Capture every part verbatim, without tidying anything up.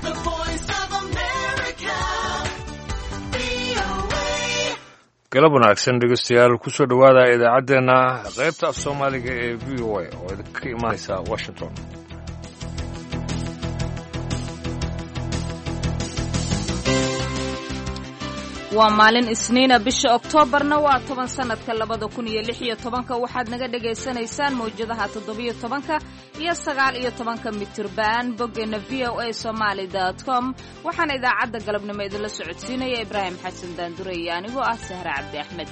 The Voice of America. V O A. galab wanaagsan dhegeystayaal kusoo dhowaada idaacaddeenna qaybta af soomaaliga ee v o a oo idinka imaanaysa washington. waa maalin isniina bisha oktoobarna waa toban sanadka labada kun iyo lix iyo tobanka waxaad naga dhagaysanaysaan mawjadaha toddobiyo tobanka iyo sagaal iyo tobanka mitirban boggeena v o a somaali dot com waxaana idaacadda galabnimo idinla socodsiinaya ibraahim xasan daandure iyo anigoo ah sahre cabdi axmed.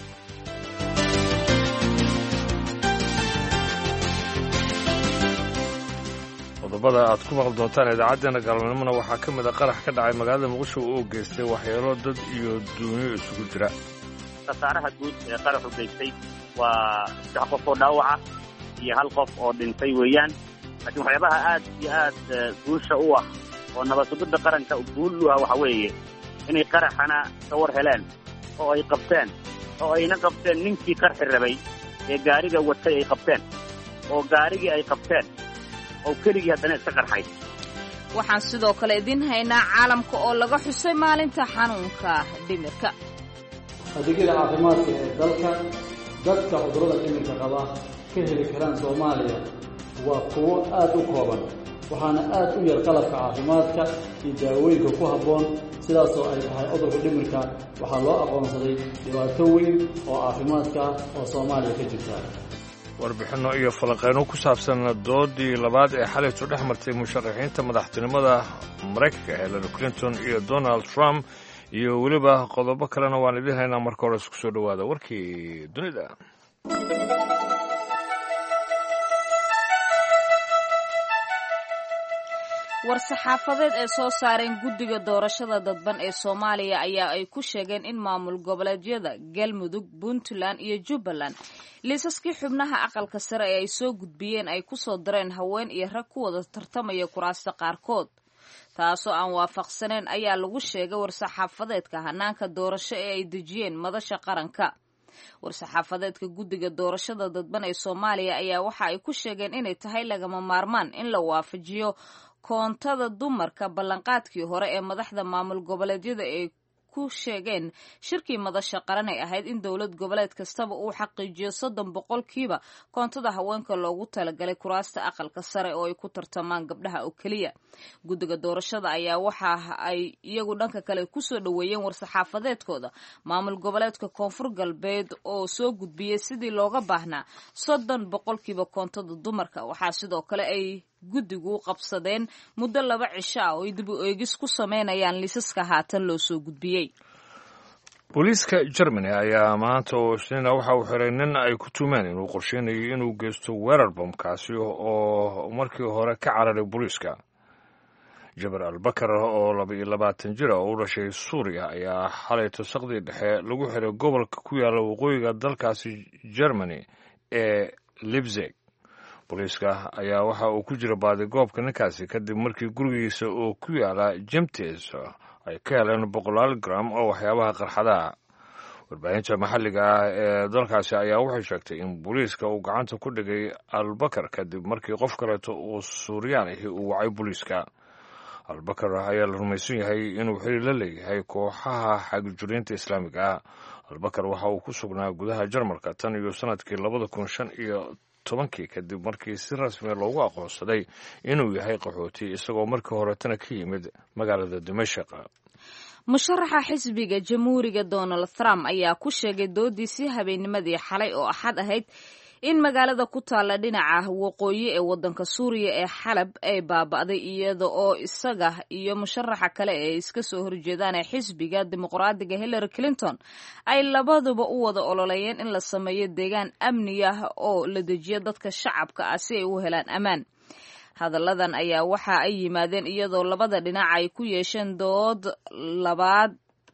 qodobada aad ku maqli doontaan idaacaddeenna galabnimona waxaa ka mid a qarax ka dhacay magaalada muqdisho oo geystay waxyeelo dad iyo duunyo isugu jira. khasaaraha guud ee qaraxu geystay waa saddex qof oo dhaawaca iyo hal qof oo dhintay weeyaan, laakiin waxyaabaha aad iyo aad guusha u ah oo nabadsugidda qaranka guul u ah waxa weeye inay qaraxana ka war heleen oo ay qabteen oo ayna qabteen ninkii qarxi rabay ee gaariga watay ay qabteen oo gaarigii ay qabteen oo keligii haddana iska qarxay. waxaan sidoo kale idin haynaa caalamka oo laga xusay maalinta xanuunka dhimirka. adeegyada caafimaadka ee dalka dadka cudurrada dhimirka qaba ka heli karaan soomaaliya waa kuwo aad u kooban, waxaana aad u yar qalabka caafimaadka iyo daawooyinka ku habboon. sidaasoo ay tahay cudurka dhimirka waxaa loo aqoonsaday dhibaato weyn oo caafimaadka oo soomaaliya ka jirta. warbixinno iyo falanqeyno ku saabsan doodii labaad ee xalaytu dhex martay musharaxiinta madaxtinimada maraykanka hillary clinton iyo donald trump iyo weliba qodobo kalena waan idiin haynaa. marka hore isku soo dhowaada warkii dunida. war-saxaafadeed ee soo saareen guddiga doorashada dadban ee soomaaliya ayaa ay ku sheegeen in maamul goboleedyada galmudug, puntland iyo jubbaland liisaskii xubnaha aqalka sare ee ay soo gudbiyeen ay ku soo dareen haween iyo rag ku wada tartamaya kuraasta qaarkood, taasoo aan waafaqsaneen ayaa lagu sheegay war-saxaafadeedka hanaanka doorasho ee ay dejiyeen madasha qaranka. war-saxaafadeedka guddiga doorashada dadban ee soomaaliya ayaa waxa ay ku sheegeen inay tahay lagama maarmaan in la waafajiyo koontada dumarka ballanqaadkii hore ee madaxda maamul goboleedyada ay ku sheegeen shirkii madasha qaran ay ahayd in dowlad goboleed kastaba uu xaqiijiyo soddon boqolkiiba koontada haweenka loogu talagalay kuraasta aqalka sare oo ay ku tartamaan gabdhaha oo keliya. guddiga doorashada ayaa waxa ay iyagu dhanka kale kusoo dhoweeyeen war-saxaafadeedkooda maamul goboleedka koonfur galbeed oo soo gudbiyey sidii looga baahnaa soddon boqolkiiba koontada dumarka. waxaa sidoo kale ay guddigu qabsadeen muddo laba cisho ah oo ay dib u eegis ku sameynayaan liisaska haatan loo soo gudbiyey. booliiska germany ayaa maanta oo isniina waxa uu xiray nin ay ku tuumeen inuu qorsheynayo inuu geysto weerar bomkaasi oo markii hore ka cararay booliiska. jabar albakar oo laba iyo labaatan jir oo u dhashay suuriya ayaa xalay tasaqdii dhexe lagu xiray gobolka ku yaala waqooyiga dalkaasi germany ee Leipzig. booliiska ayaa waxa uu ku jira baadigoobka ninkaasi kadib markii gurigiisa oo ku yaala jemtes ay ka heleen boqolaal gram oo waxyaabaha qarxadaha. warbaahinta maxalliga ah ee dalkaasi ayaa waxay sheegtay in booliiska uu gacanta ku dhigay albakar kadib markii qof kaleeto uu suuriyaan ahi uu wacay booliiska. albakar ayaa la rumaysan yahay inuu xiriir la leeyahay kooxaha xagjuriinta islaamiga ah. albakar waxa uu ku sugnaa gudaha jarmalka tan iyo sanadkii labada kun shan iyo tobankii kadib markii si rasmi loogu aqoonsaday inuu yahay qaxooti isagoo markii horetana ka yimid magaalada dimashaq. musharaxa xisbiga jamhuuriga donald trump ayaa ku sheegay doodiisii habeennimadii xalay oo axad ahayd in magaalada ku taalla dhinaca waqooyi ee waddanka suuriya ee xalab ay baaba'day iyada oo isaga iyo musharaxa kale ee iska soo horjeedaan ee xisbiga dimuqraadiga hillary clinton ay labaduba u wada ololeeyeen in la sameeyo deegaan amni ah oo la dejiyo dadka shacabka ah si ay u helaan ammaan. hadalladan ayaa waxa ay yimaadeen iyadoo labada dhinac ay ku yeesheen dood labaad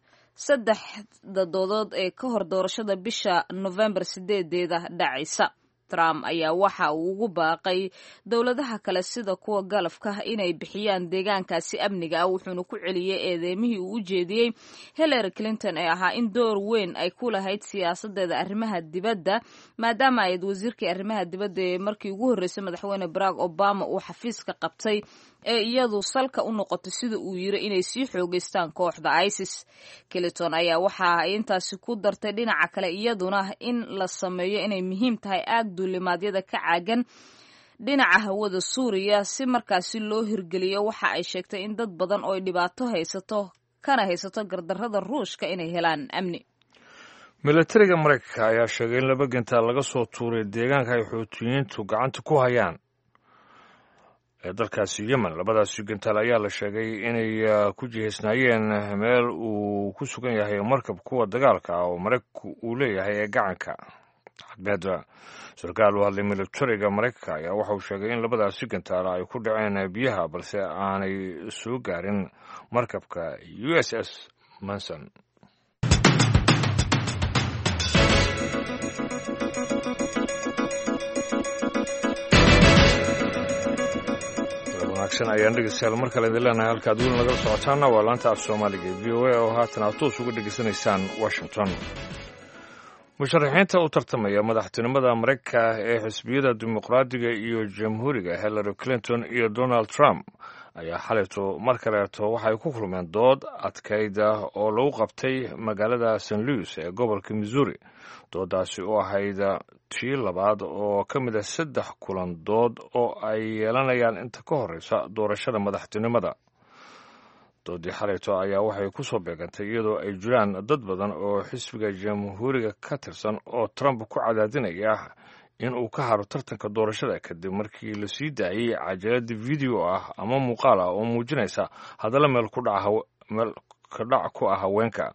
saddexda doodood ee ka hor doorashada bisha November sideedeeda dhacaysa. Trump ayaa waxa uu ugu baaqay dowladaha kale sida kuwa galafka inay bixiyaan deegaankaasi amniga ah, wuxuuna ku celiyay eedeemihii uu u jeediyey Hillary Clinton ee ahaa in door weyn ay ku lahayd siyaasadeeda arrimaha dibadda maadaama ay wasiirkii arrimaha dibadda ee markii ugu horreysay madaxweyne Barack Obama uu xafiiska qabtay ee iyadu salka u noqotay sida uu yiri inay sii xoogeystaan kooxda isis. Clinton ayaa waxa ay intaasi ku dartay dhinaca kale iyaduna in la sameeyo inay muhiim tahay aag duulimaadyada ka caagan dhinaca hawada Suuriya si markaasi loo hirgeliyo. Waxa ay sheegtay in dad badan oo dhibaato haysato kana haysato gardarrada Ruushka inay helaan amni. Militariga Mareykanka ayaa sheegay in laba gantaal laga soo tuuray deegaanka ay Xuutiyiintu gacanta ku hayaan ee dalkaasi Yemen. Labadaasi gantaal ayaa la sheegay inay ku jihaysnaayeen meel uu ku sugan yahay markab kuwa dagaalka ah oo Mareykanku uu leeyahay ee gacanka cadmeed. Sarkaal u hadlay militariga Mareykanka ayaa waxa uu sheegay in labadaasi gantaal ay ku dhaceen biyaha balse aanay soo gaarin markabka U S S Manson. ayaan dhegeystayaal mar kale idin leenahay halkaad weli nagala socotaana waa laanta af soomaaliga ee v o a oo haatan aad toos uga dhegeysanaysaan Washington. musharaxiinta u tartamaya madaxtinimada Mareykanka ee xisbiyada dimuqraadiga iyo jamhuuriga Hillary Clinton iyo Donald Trump ayaa xalayto mar kaleeto waxay ku kulmeen dood adkayd oo lagu qabtay magaalada Saint Louis ee gobolka Missouri. doodaasi oo ahayd tii labaad oo ka mid ah saddex kulan dood oo ay yeelanayaan inta ka horeysa doorashada madaxtinimada. doodii xalayto ayaa waxay ku soo beegantay iyadoo ay jiraan dad badan oo xisbiga jamhuuriga ka tirsan oo Trump ku cadaadinaya in uu ka haro tartanka doorashada kadib markii la sii daayay cajalad video ah ama muuqaal ah oo muujinaysa hadalla meel ku dhaca meel ka dhac ku ah haweenka.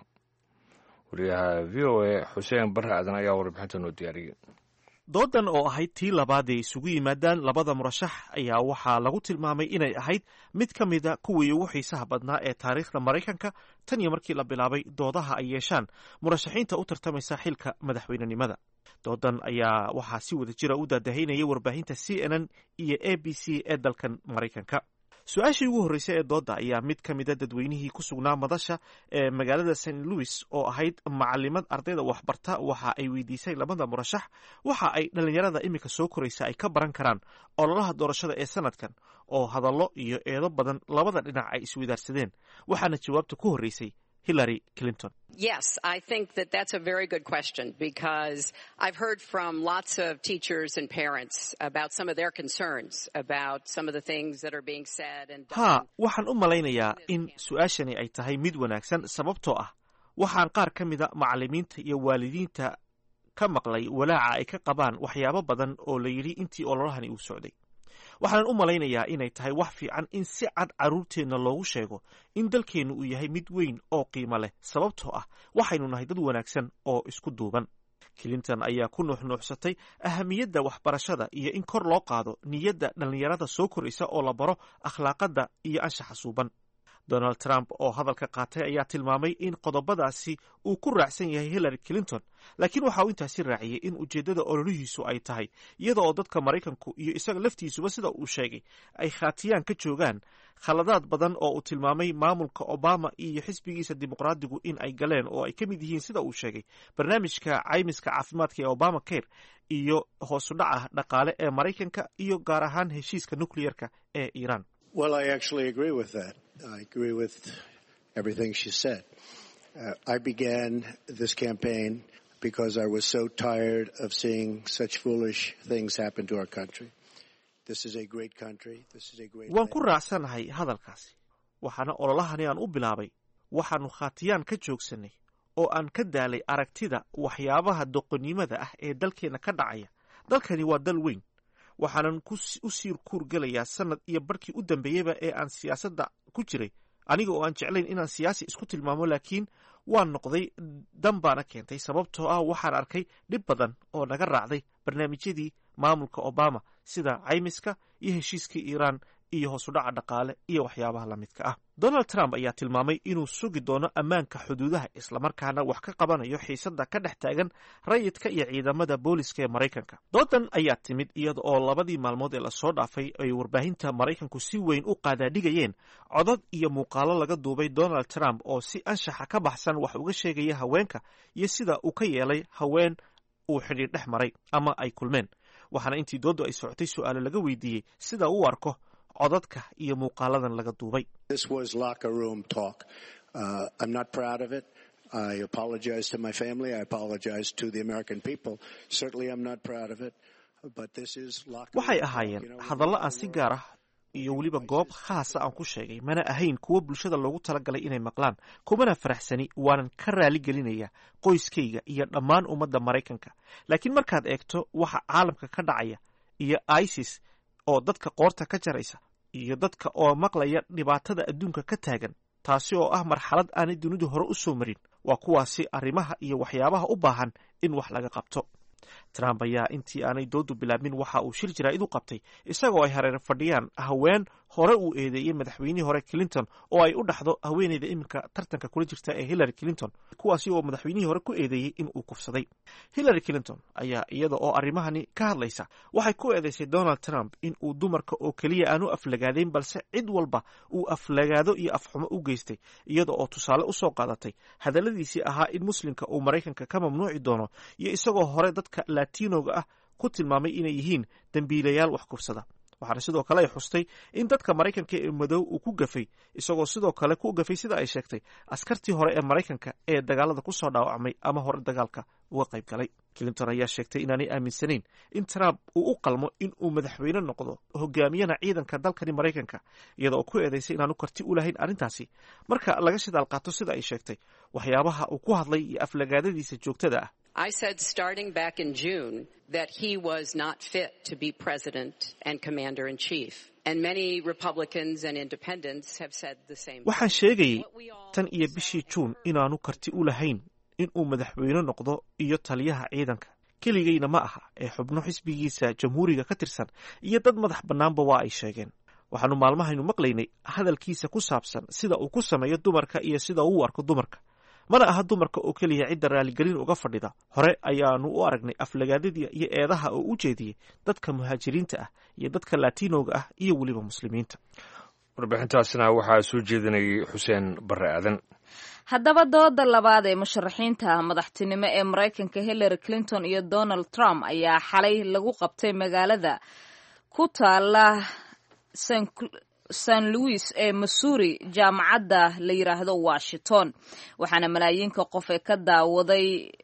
wariyaha v o a Xuseen Barre Aadan ayaa warbixinta noo diyaariyay. doodan oo ahayd tii labaad ee isugu yimaadaan labada murashax ayaa waxaa lagu tilmaamay inay ahayd mid ka mida kuwii ugu xiisaha badnaa ee taariikhda Mareykanka tan iyo markii la bilaabay doodaha ay yeeshaan murashaxiinta u tartamaysa xilka madaxweynenimada. doodan ayaa waxaa si wada jira u daadahaynayay warbaahinta C N N iyo A B C ee dalkan Mareykanka. su-aashii ugu horreysay ee dooda ayaa mid ka mida dadweynihii ku sugnaa madasha ee magaalada Saint Louis oo ahayd macalimad ardayda waxbarta waxa ay weydiisay labada murashax waxa ay dhalinyarada iminka soo koraysa ay ka baran karaan ololaha doorashada ee sanadkan oo hadallo iyo eedo badan labada dhinac ay isweydaarsadeen. waxaana jawaabta ku horreysay Hillary Clinton. Yes, I think that that's a very good question because I've heard from lots of teachers and parents about some of their concerns about some of the things that are being said and done. Ha, waxaan u malaynayaa in su'aashani ay tahay mid wanaagsan sababtoo ah waxaan qaar ka mida macallimiinta iyo waalidiinta ka maqlay walaaca ay ka qabaan waxyaabo badan oo la yidhi intii ololahani uu socday. waxaan u malaynayaa inay tahay wax fiican in si cad carruurteenna loogu sheego in dalkeennu uu yahay mid weyn oo qiimo leh sababtoo ah waxaynu nahay dad wanaagsan oo isku duuban. Clinton ayaa ku nuuxnuuxsatay ahamiyadda waxbarashada iyo in kor loo qaado niyadda dhallinyarada soo koraysa oo la baro akhlaaqadda iyo anshaxa suuban. Donald Trump oo hadalka qaatay ayaa tilmaamay in qodobadaasi uu ku raacsan yahay Hillary Clinton, laakiin waxa uu intaasi raaciyay in ujeeddada ololihiisu ay tahay iyada oo dadka Mareykanku iyo isaga laftiisuba sida uu sheegay ay khaatiyaan ka joogaan khaladaad badan oo uu tilmaamay maamulka Obama iyo xisbigiisa dimuqraadigu in ay galeen oo ay ka mid yihiin sida uu sheegay barnaamijka caymiska caafimaadka ee Obamacare iyo hoos u dhaca dhaqaale ee Mareykanka iyo gaar ahaan heshiiska nuclearka ee Iran. Well, I actually agree with that. I agree with everything she said. Uh, I began this campaign because I was so tired of seeing such foolish things happen to our country. This is a great country. This is a great Waan ku raacsanahay hadalkaasi. Waxaana ololahani aan u bilaabay. Waxaanu khaatiyaan ka joogsanay oo aan ka daalay aragtida waxyaabaha doqonnimada ah ee dalkeena ka dhacaya. Dalkani waa dal weyn. waxaanan u sii kuurgelayaa sanad iyo barkii u dambeeyeyba ee aan siyaasadda ku jiray aniga oo aan jeclayn inaan siyaasi isku tilmaamo laakiin waan noqday dan baana keentay sababtoo ah waxaan arkay dhib badan oo naga raacday barnaamijyadii maamulka Obama sida caymiska iyo heshiiskii Iran iyo hoos u dhaca dhaqaale iyo waxyaabaha la midka ah. Donald Trump ayaa tilmaamay inuu sugi doono ammaanka xuduudaha isla markaana wax ka qabanayo xiisadda ka dhex taagan rayidka iyo ciidamada booliska ee Mareykanka. doodan ayaa timid iyada oo labadii maalmood ee la soo dhaafay ay warbaahinta Mareykanku si weyn u qaadaadhigayeen codad iyo muuqaalo laga duubay Donald Trump oo si anshaxa ka baxsan wax uga sheegaya haweenka iyo sida uu ka yeelay haween uu xidhiir dhex maray ama ay kulmeen. waxaana intii doodu ay socotay su'aalo laga weydiiyey sida uu arko codadka iyo muuqaaladan laga duubay. This was locker room talk. Uh, I'm not proud of it. I apologize to my family. I apologize to the American people. Certainly I'm not proud of it. But this is locker room. Waxay ahaayeen hadallo aan si gaar ah iyo weliba goob khaasa aan ku sheegay, mana ahayn kuwo bulshada loogu talagalay inay maqlaan. Kumana faraxsani, waanan ka raali gelinaya qoyskayga iyo dhammaan ummadda Maraykanka. Laakiin markaad eegto waxa caalamka ka dhacaya iyo ISIS oo dadka qoorta ka jaraysa iyo dadka oo maqlaya dhibaatada adduunka ka taagan, taasi oo ah marxalad aanay dunidu hore u soo marin, waa kuwaasi arrimaha iyo waxyaabaha u baahan in wax laga qabto. Trump ayaa intii aanay doodu bilaabmin waxa uu shir jaraa'id u qabtay isagoo ay hareer fadhiyaan haween hore uu eedeeyey madaxweynihii hore Clinton oo ay u dhaxdo haweeneyda iminka tartanka kula jirta ee Hillary Clinton, kuwaasi oo madaxweynihii hore ku eedeeyey in uu kufsaday. Hillary Clinton ayaa iyada oo arrimahani ka hadlaysa waxay ku eedeysay Donald Trump in uu dumarka oo keliya aanu aflagaadayn, balse cid walba uu aflagaado iyo afxumo u geystay, iyada oo tusaale u soo qaadatay hadalladiisii ahaa in muslimka uu Maraykanka ka mamnuuci doono, iyo isagoo hore dadka Latinoga ah ku tilmaamay inay yihiin dambiilayaal wax kufsada. waxaana sidoo kale ay xustay in dadka Maraykanka ee madow uu ku gafay, isagoo sidoo kale ku gafay sida ay sheegtay askartii hore ee Maraykanka ee dagaalada ku soo dhaawacmay ama hore dagaalka uga qayb galay. Clinton ayaa sheegtay inaanay aaminsanayn in Trump uu u qalmo in uu madaxweyne noqdo hogaamiyana ciidanka dalkani Maraykanka, iyadoo ku eedeysay inaanu karti u lahayn arrintaasi. Marka laga shidaal qaato sida ay sheegtay waxyaabaha uu ku hadlay iyo aflagaadadiisa joogtada ah. I said starting back in June that he was not fit to be president and commander-in-chief. And many Republicans and independents have said the same. Waxaan sheegayay tan iyo bishii June inaanu karti u lahayn in uu madaxweyne noqdo iyo taliyaha ciidanka. Keligayna ma aha ee xubno xisbigiisa jamhuuriga ka tirsan iyo dad madax bannaanba waa ay sheegeen. Waxaanu maalmahaynu maqlaynay hadalkiisa ku saabsan sida uu ku sameeyo dumarka iyo sida uu u arko dumarka. mana aha dumarka oo keliya cidda raaligelin uga fadhida. Hore ayaanu u aragnay aflagaadadii iyo eedaha oo u jeediyey dadka muhaajiriinta ah iyo dadka Latinoga ah iyo weliba muslimiinta. warbixintaasina waxaa soo jeedinayay Xuseen Barre Aadan. haddaba dooda labaad ee musharaxiinta madaxtinimo ee Maraykanka Hillary Clinton iyo Donald Trump ayaa xalay lagu qabtay magaalada ku taala San Louis ee Missouri, jaamacadda la yiraahdo Washington. waxaana malaayiinka qof ee ka daawaday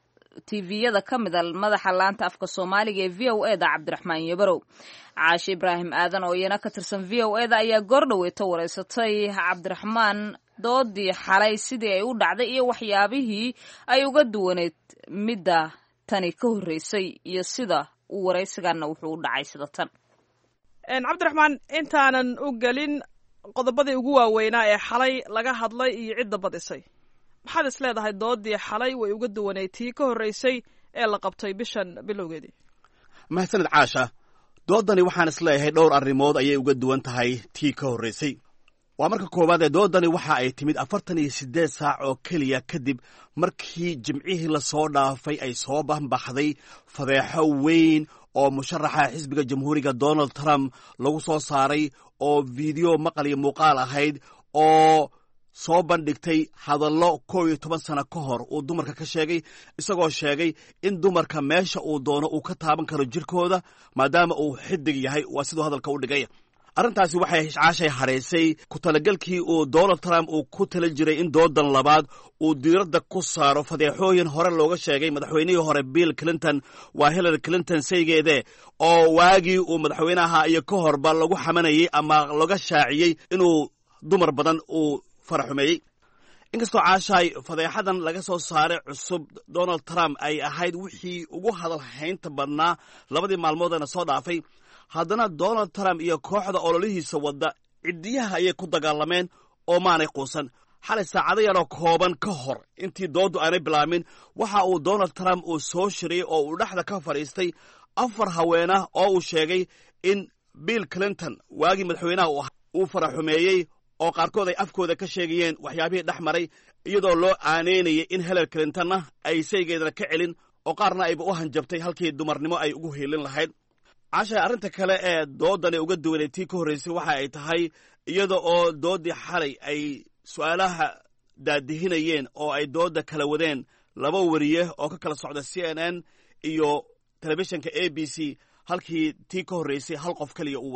T V-yada ka mid ah madaxa laanta afka Soomaaliga ee V O A da Cabdiraxmaan Yabarow. Caashi Ibraahim Aadan oo iyana ka tirsan V O A da ayaa goordhaweeto wareysatay Cabdiraxmaan doodii xalay sidii ay u dhacday iyo waxyaabihii ay uga duwaneed midda tani ka horreysay iyo sida uu wareysigana wuxuu u dhacay sida tan. cabdiraxmaan, intaanan u gelin qodobadii ugu waaweynaa ee xalay laga hadlay iyo cidda badisay, maxaad is leedahay doodii xalay way uga duwaneyd tii ka horreysay ee la qabtay bishan bilowgeedii? mahadsanid Caasha. doodani waxaan is leeyahay dhowr arrimood ayay uga duwan tahay tii ka horreysay. waa marka koowaad ee doodani waxa ay timid afartan iyo siddeed saac oo keliya kadib markii jimcihii lasoo dhaafay ay soo banbaxday fadeexo weyn oo musharaxa xisbiga jamhuuriga Donald Trump lagu soo saaray oo fiideo maqal iyo muuqaal ahayd oo soo bandhigtay hadallo kow iyo toban sano ka hor uu dumarka ka sheegay, isagoo sheegay in dumarka meesha uu doono uu ka taaban karo jirkooda maadaama uu xidig yahay. waa siduu hadalka u dhigay. arrintaasi waxay Caashay hareysay ku talagalkii uu Donald Trump uu ku tala jiray in doodan labaad uu diiradda ku saaro fadeexooyin hore looga sheegay madaxweynihii hore Bill Clinton, waa Hillary Clinton saygeede, oo waagii uu madaxweynaha iyo ka horba lagu xamanayay ama laga shaaciyey inuu dumar badan uu faraxumeeyey. inkastoo Caashay fadeexadan laga soo saaray cusub Donald Trump ay ahayd wixii ugu hadal haynta badnaa labadii maalmoodana soo dhaafay, haddana Donald Trump iyo kooxda ololihiisa wadda cidiyaha ayay ku dagaalameen oo maanay quusan. xalay saacado yaroo kooban ka hor intii doodu aanay bilaamin waxa uu Donald Trump uu soo shiriyey oo uu dhexda ka fadhiistay afar haweenah oo uu sheegay in Bill Clinton waagii madaxweynaha uu faraxumeeyey oo qaarkood ay afkooda ka sheegayeen waxyaabihii dhex maray, iyadoo loo aaneynayay in Hillary Clintonna ay saygeedana ka celin oo qaarna ayba u hanjabtay halkii dumarnimo ay ugu hiilin lahayd. Caashay, arrinta kale ee doodani uga duwanay tii ka horreysay waxa ay tahay iyada oo doodii xalay ay su'aalaha daadihinayeen oo ay dooda kala wadeen laba wariye oo ka kala socda C N N iyo telefishinka A B C, halkii tii ka horreysay hal qof kaliya uu waday.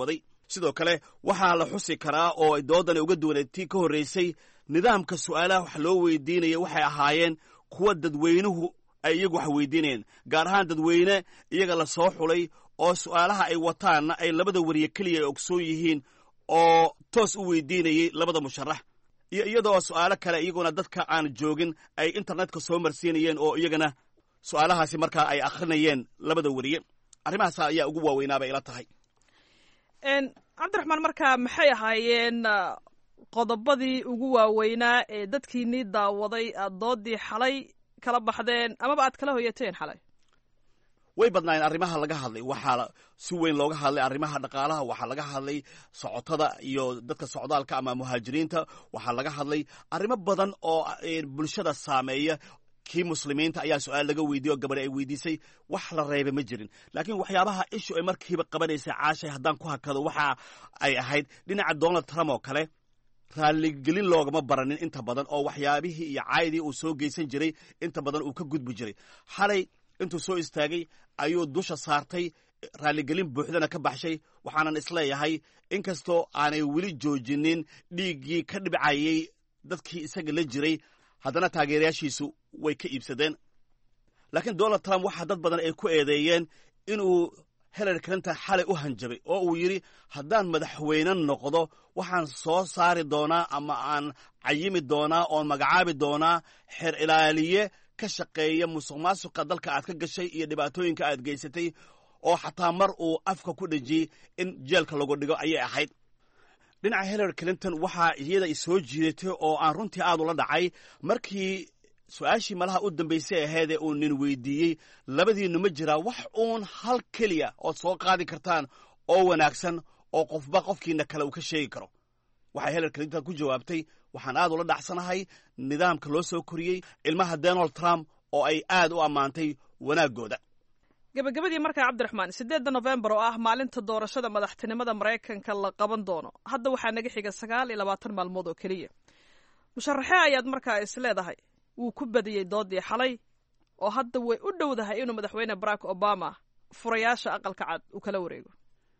sidoo kale waxaa la xusi karaa oo ay doodani uga duwaneed tii ka horraysay nidaamka su'aalaha wax loo weydiinaya waxay ahaayeen kuwa dadweynuhu ay iyagu wax weydiinayeen gaar ahaan dadweyne iyaga la soo xulay oo su'aalaha ay wataanna ay labada wariye keliya ay ogsoon yihiin oo toos u weydiinayey labada musharax iyo iyadoo su'aalo kale iyaguna dadka aan joogin ay internetka soo marsiinayeen oo iyagana su'aalahaasi markaa ay akhrinayeen labada wariye arrimahaas ayaa ugu waaweynaaba ila tahay cabdiraxmaan markaa maxay ahaayeen qodobadii ugu waaweynaa ee dadkiinii daawaday aad doodii xalay kala baxdeen amaba aad kala hoyateen xalay way badnaayeen arrimaha laga hadlay waxaa si weyn looga hadlay arrimaha dhaqaalaha waxaa laga hadlay socotada iyo dadka socdaalka ama muhaajiriinta waxaa laga hadlay arrimo badan oo bulshada saameeya kii muslimiinta ayaa su-aal laga weydiye oo gabadhi ay weydiisay wax la reebay ma jirin laakiin waxyaabaha ishu ay markiiba qabanaysay caashay haddaan ku hakado waxa ay ahayd dhinaca donald trump oo kale raalligelin loogama baranin inta badan oo waxyaabihii iyo caydii uu soo geysan jiray inta badan uu ka gudbi jiray xalay intuu soo istaagay ayuu dusha saartay raalligelin buuxdana ka baxshay waxaanan isleeyahay inkastoo aanay weli joojinin dhiiggii ka dhibcayey dadkii isaga la jiray haddana taageerayaashiisu way ka iibsadeen laakiin donald trump waxaa dad badan ay ku eedeeyeen inuu hillary clinton xalay u hanjabay oo uu yidhi haddaan madaxweyne noqdo waxaan soo saari doonaa ama aan cayimi doonaa oon magacaabi doonaa xeer ilaaliye ka shaqeeya musuq maasuqa dalka aad ka gashay iyo dhibaatooyinka aad geysatay oo xataa mar uu afka ku dhejiyey in jeelka lagu dhigo ayay ahayd dhinaca hillary clinton waxaa iyada i soo jiidatay oo aan runtii aad ula dhacay markii su-aashii malaha u dambaysay ahaydee uu nin weydiiyey labadiinnu ma jiraa wax uun hal keliya ood soo qaadi kartaan oo wanaagsan oo qofba qofkiina kale uu ka sheegi karo waxay hillary clinton ku jawaabtay waxaan aad ula dhacsanahay nidaamka loo soo koriyey ilmaha donald trump oo ay aad u ammaantay wanaaggooda gebagabadii markaa cabdiraxmaan siddeedda nofembar oo ah maalinta doorashada madaxtinimada maraykanka la qaban doono hadda waxaa naga xiga sagaal iyo labaatan maalmood oo keliya musharaxee ayaad markaa is leedahay wuu ku badiyey doodii xalay oo hadda way u dhowdahay inuu madaxweyne barack obama furayaasha aqalka cad uu kala wareego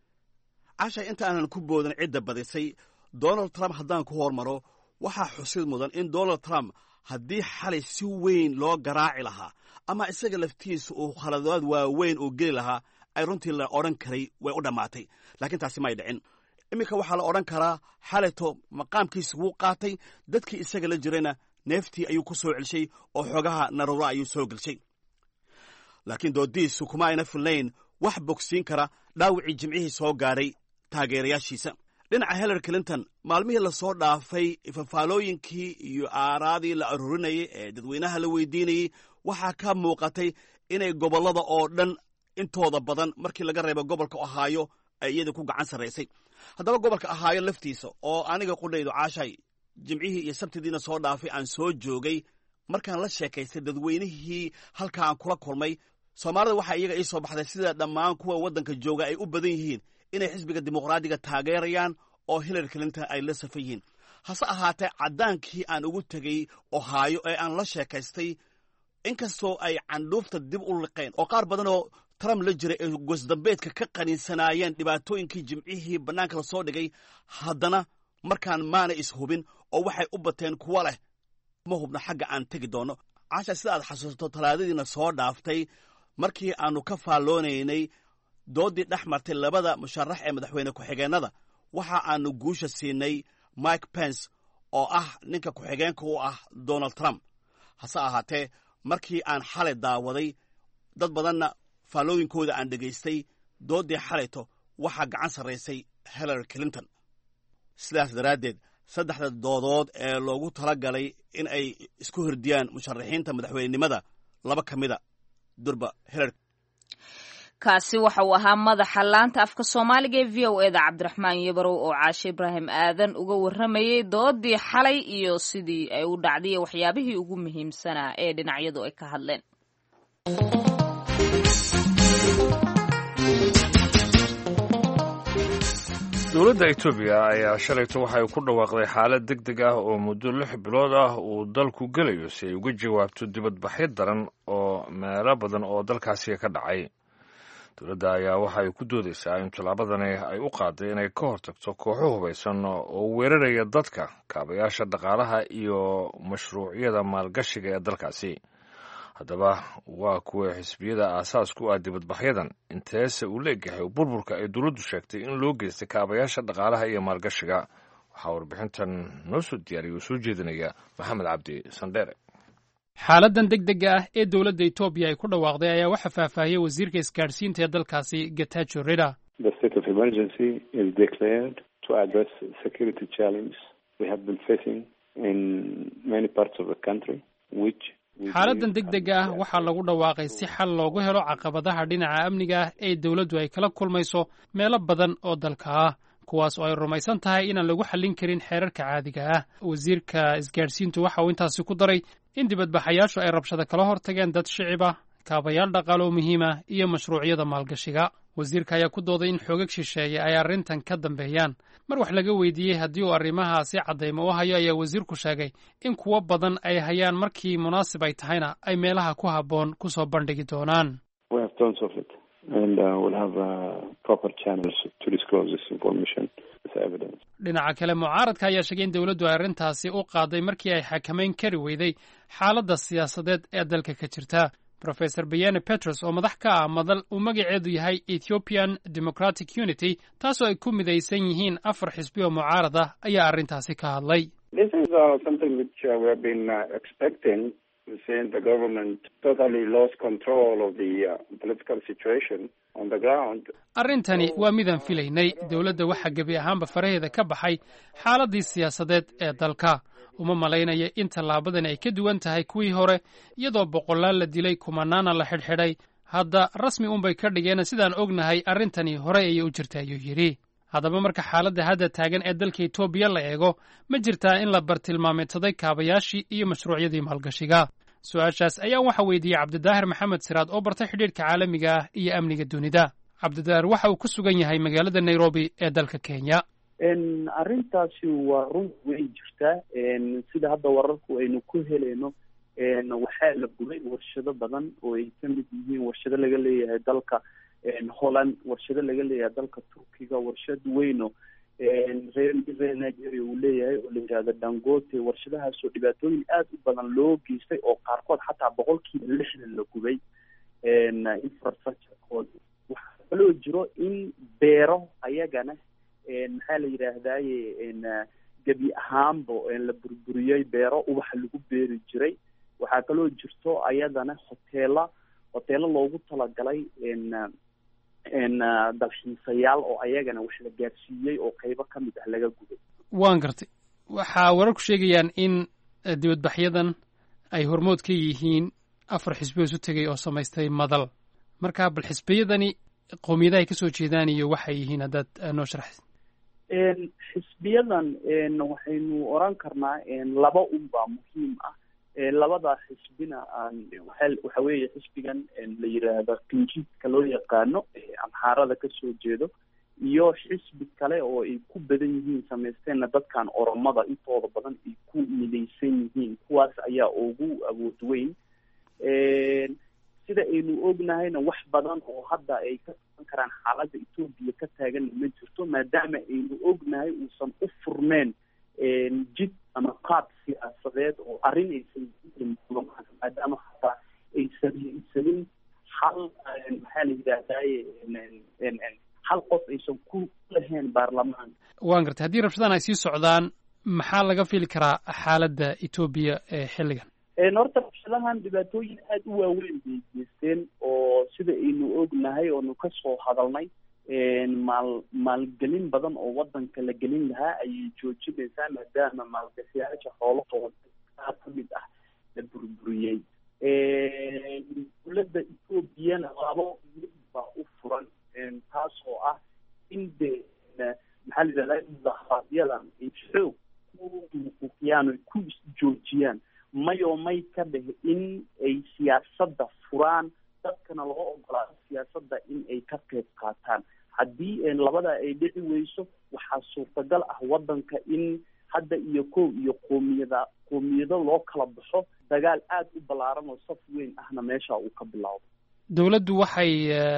cashay inta aanan ku boodan cidda badisay donald trump haddaan ku hormaro waxaa xusid mudan in donald trump haddii xalay si weyn loo garaaci lahaa ama isaga laftiisa uu khaladaad waaweyn uu geli lahaa ay runtii la odhan karay way u dhammaatay laakiin taasi may dhicin iminka waxaa la odhan karaa xalayto maqaamkiisa wuu qaatay dadkii isaga la jirayna neeftii ayuu ku soo celshay oo xoogaha narura ayuu soo gelshay laakiin doodiisu kuma ayna filnayn wax bogsiin kara dhaawicii jimcihii soo gaadhay taageerayaashiisa dhinaca hillary clinton maalmihii lasoo dhaafay fafaalooyinkii iyo aaraadii la aruurinayay ee dadweynaha la weydiinayey waxaa ka muuqatay inay gobollada oo dhan intooda badan markii laga reebo gobolka ohaayo ay iyada ku gacan sarraysay haddaba gobolka ohaayo laftiisa oo aniga qudhaydu caashay jimcihii iyo sabtidiina soo dhaafay aan soo joogay markaan la sheekaystay dadweynihii halkaa aan kula kulmay soomaalida waxaa iyaga ii soo baxday sida dhammaan kuwa waddanka jooga ay u badan yihiin inay xisbiga dimuqraadiga taageerayaan oo hillary clinton ay la safan yihiin hase ahaatee caddaankii aan ugu tegey ohaayo ee aan la sheekaystay inkastoo ay candhuufta dib u liqeen oo qaar badanoo trump la jiray ay gosdambeedka ka qaniinsanaayeen dhibaatooyinkii jimcihii bannaanka la soo dhigay haddana markaan maana ishubin oo waxay u bateen kuwa leh ma hubna xagga aan tegi doonno caasha sida aad xasuusato talaadadiina soo dhaaftay markii aannu ka faalloonaynay dooddii dhex martay labada musharax ee madaxweyne ku-xigeennada waxa aannu guusha siinay mike pence oo ah ninka ku-xigeenka u ah donald trump hase ahaatee markii aan xalay daawaday dad badanna faallooyinkooda aan dhegaystay dooddii xalayto waxaa gacan sarraysay hillary clinton sidaas daraaddeed saddexda doodood ee loogu tala galay in ay isku hirdiyaan musharaxiinta madaxweynenimada laba ka mida durba hillary kaasi waxa uu ahaa madaxa laanta afka soomaaliga ee v o eda cabdiraxmaan yabarow oo caashe ibraahim aadan uga warramayey doodii xalay iyo sidii ay u dhacday waxyaabihii ugu muhiimsanaa ee dhinacyadu ay ka hadleen dowladda etoobiya ayaa shalayto waxay ku dhawaaqday xaalad deg deg ah oo muddo lix bilood ah uu dalku gelayo si ay uga jawaabto dibadbaxyo daran oo meelo badan oo dalkaasi ka dhacay dowladda ayaa waxa ay ku doodaysaa in tallaabadani ay u qaaday inay ka hortagto kooxo hubaysan oo weeraraya dadka kaabayaasha dhaqaalaha iyo mashruucyada maalgashiga ee dalkaasi. haddaba waa kuwa xisbiyada aasaasku ah dibadbaxyadan inteese uu leegahay burburka ay dowladdu sheegtay in loo geystay kaabayaasha dhaqaalaha iyo maalgashiga. waxaa warbixintan noo soo diyaariya oo soo jeedinaya maxamed cabdi sandheere. xaaladan degdega ah ee dowladda etoobiya ay ku dhawaaqday ayaa waxaa faahfaahiyey wasiirka isgaadhsiinta ee dalkaasi Getachew Reda. The state of emergency is declared to address security challenge we have been facing in many parts of the country, which xaaladan degdega ah waxaa lagu dhawaaqay si xal loogu helo caqabadaha dhinaca amniga ah ee dowladdu ay kala kulmayso meelo badan oo dalka ah, kuwaas oo ay rumaysan tahay inaan lagu xallin karin xeerarka caadiga ah. wasiirka isgaadhsiintu waxa uu intaasi ku daray in dibadbaxayaashu ay rabshada kala hortageen dad shicib ah, kaabayaal dhaqaale oo muhiim ah iyo mashruucyada maalgashiga. wasiirka ayaa ku dooday in xoogag shisheeye ay arrintan ka dambeeyaan. mar wax laga weydiiyey haddii uu arrimahaasi caddaymo u hayo ayaa wasiirku sheegay in kuwo badan ay hayaan, markii munaasib ay tahayna ay meelaha ku habboon ku soo bandhigi doonaan. dhinaca kale mucaaradka ayaa sheegay in dowladdu ay arrintaasi u qaaday markii ay xakamayn kari weyday xaaladda siyaasadeed ee dalka ka jirta. Professor Bayane Petros oo madax ka ah madal uu magaceedu yahay Ethiopian Democratic Unity, taasoo ay ku midaysan yihiin afar xisbi oo mucaarad ah, ayaa arrintaasi ka hadlay. This is uh, something which uh, we have been uh, expecting since the government totally lost control of the uh, political situation on the ground. Arrintani waa midaan filaynay. dowladda waxaa gebi ahaanba faraheeda ka baxay xaaladii siyaasadeed ee dalka. uma malaynaya in tallaabadani ay ka duwan tahay kuwii hore, iyadoo boqolaal la dilay, kumanaana la xidhxidhay. hadda rasmi unbay ka dhigeen. sidaan ognahay arrintani hore ayay u jirta, ayuu yidhi. haddaba marka xaaladda hadda taagan ee dalka Etoobiya la eego, ma jirtaa in la bartilmaameedsaday kaabayaashii iyo mashruucyadii maalgashiga? su-aashaas ayaa waxa weydiiyey cabdidaahir maxamed siraad oo bartay xidhiidhka caalamiga ah iyo amniga dunida. cabdidaahir waxa uu ku sugan yahay magaalada Nairobi ee dalka Kenya. arrintaasi waa run way jirtaa. sida hadda wararku aynu ku helayno, waxaa la gubay warshado badan oo ay ka mid yihiin warshado laga leeyahay dalka Holland, warshado laga leeyahay dalka Turkiga, warshad weyno reer reer Nigeria uu leeyahay oo la yiraahdo Dangote. warshadahaas oo dhibaatooyin aad u badan loo geystay oo qaarkood xataa boqolkiiba lixdan la gubay infrastructure-kooda. waxaa kaloo jiro in beero ayagana maxaa la yidhaahdaye gebi ahaanba la burburiyey, beero ubaxa lagu beeri jiray. waxaa kaloo jirto ayadana hoteela hoteelo loogu talagalay dalxiisayaal oo ayagana wax la gaarsiiyey oo qaybo ka mid ah laga gubay. waan gartay. waxaa wararku sheegayaan in dibadbaxyadan ay hormood ka yihiin afar xisbi isu tegay oo samaystay madal. marka bal xisbiyadani qowmiyadaha ay ka soo jeedaan iyo waxay yihiin haddaad noo sharaxaysa. xisbiyadan waxaynu oran karnaa laba unbaa muhiim ah. labada xisbina waxa weeye xisbigan la yiraahdo kinjidka loo yaqaano amxaarada kasoo jeedo, iyo xisbi kale oo ay ku badan yihiin samaysteenna dadkan oromada intooda badan ay ku midaysan yihiin. kuwaas ayaa ugu awood weyn. sida aynu ognahayna wax badan oo hadda ay ka qaban karaan xaaladda Etoobiya ka taagan ma jirto, maadaama aynu ognahay uusan u furneen jid ama qaab siyaasadeed oo arrin aysan jirin, maadaama hataa aysan haysanin hal maxaa la yidhaahdaye hal qof aysan ku lahayn baarlamaanka. waan gartay. haddii rabshadahan ay sii socdaan, maxaa laga fili karaa xaaladda Etoobiya ee xilligan? horta rabshadahan dhibaatooyin aad u waaweyn bay geysteen, oo sida aynu ognahay oonu kasoo hadalnay maal maalgelin badan oo wadanka la gelin lahaa ayay joojinaysaa, maadaama maalgashiyaasha xoolahooda qaar ka mid ah la burburiyey. dowladda Etoobiyana labo mid baa u furan, taas oo ah in de maxaa la yidhahdaa mudaharaadyadan ay xoog ku muquuqiyaan oy ku joojiyaan. mayo may ka dheh in ay siyaasadda furaan, dadkana loo ogolaado siyaasadda in ay ka qayb qaataan. haddii labada ay dhici weyso, waxaa suurtagal ah wadanka in hadda iyo kow iyo qoomiyada qoomiyado loo kala baxo, dagaal aad u ballaaran oo saf weyn ahna meesha uu ka bilaabo. dowladdu waxay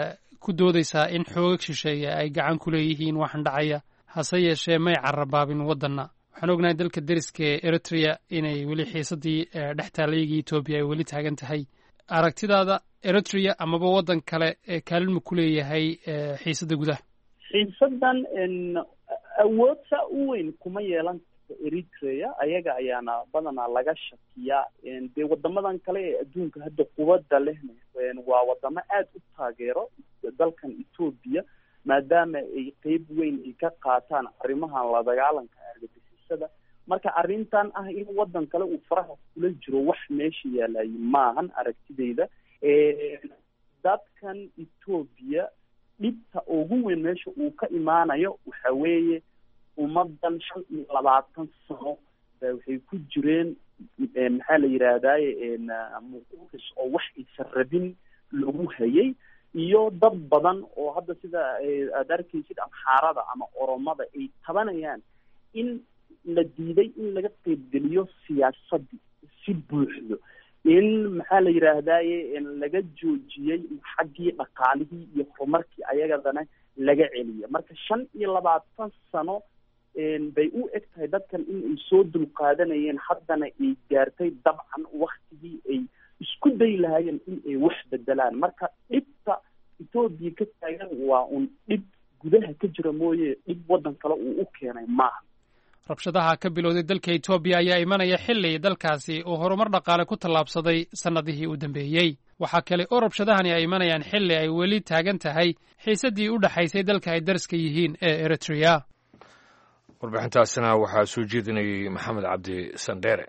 ku doodaysaa in xoogag shisheeya ay gacan ku leeyihiin waxaan dhacaya hase yeeshee may carabaabin waddanna waxaan ognahay dalka deriska ee eritrea inay weli xiisaddii dhex taalayagii etoobiya ay weli taagan tahay aragtidaada eritrea amaba waddan kale ee kaalin ma ku leeyahay xiisadda gudaha xiisadan awood saa u weyn kuma yeelan karto eritrea ayaga ayaana badanaa laga shakiyaa dee wadamadan kale ee adduunka hadda quwadda lehna waa wadamo aada u taageero dalkan etoobiya maadaama ay qeyb weyn ay ka qaataan arrimahan la dagaalanka argagixisada marka arrintan ah in waddan kale uu faraha kula jiro wax meesha yaalayo maahan aragtidayda dadkan etoobiya dhibta ugu weyn meesha uu ka imaanayo waxa weeye ummadan shan iyo labaatan sano waxay ku jireen maxaa la yidhaahdaye muquuqis oo wax aysan rabin lagu hayay iyo dad badan oo hadda sida aada arkaysid amxaarada ama oromada ay tabanayaan in la diiday in laga qeybgeliyo siyaasadii si buuxdo in maxaa la yidhaahdaye laga joojiyey xaggii dhaqaalihii iyo horumarkii ayagadana laga celiya marka shan iyo labaatan sano bay u eg tahay dadkan in ay soo dulqaadanayeen haddana ay gaartay dabcan waktigii ay isku day lahaayeen in ay wax bedelaan marka dhibta etoobiya ka taagan waa un dhib gudaha ka jira mooye dhib waddan kale uu u keenay maaha rabshadaha ka bilowday dalka etoobiya ayaa imanaya xilli dalkaasi uu horumar dhaqaale ku tallaabsaday sannadihii u dambeeyey waxaa kale oo rabshadahani ay imanayaan xilli ay weli taagan tahay xiisaddii u dhexaysay dalka ay dariska yihiin ee eritrea warbixintaasina waxaa soo jeedinayay maxamed cabdi sandheere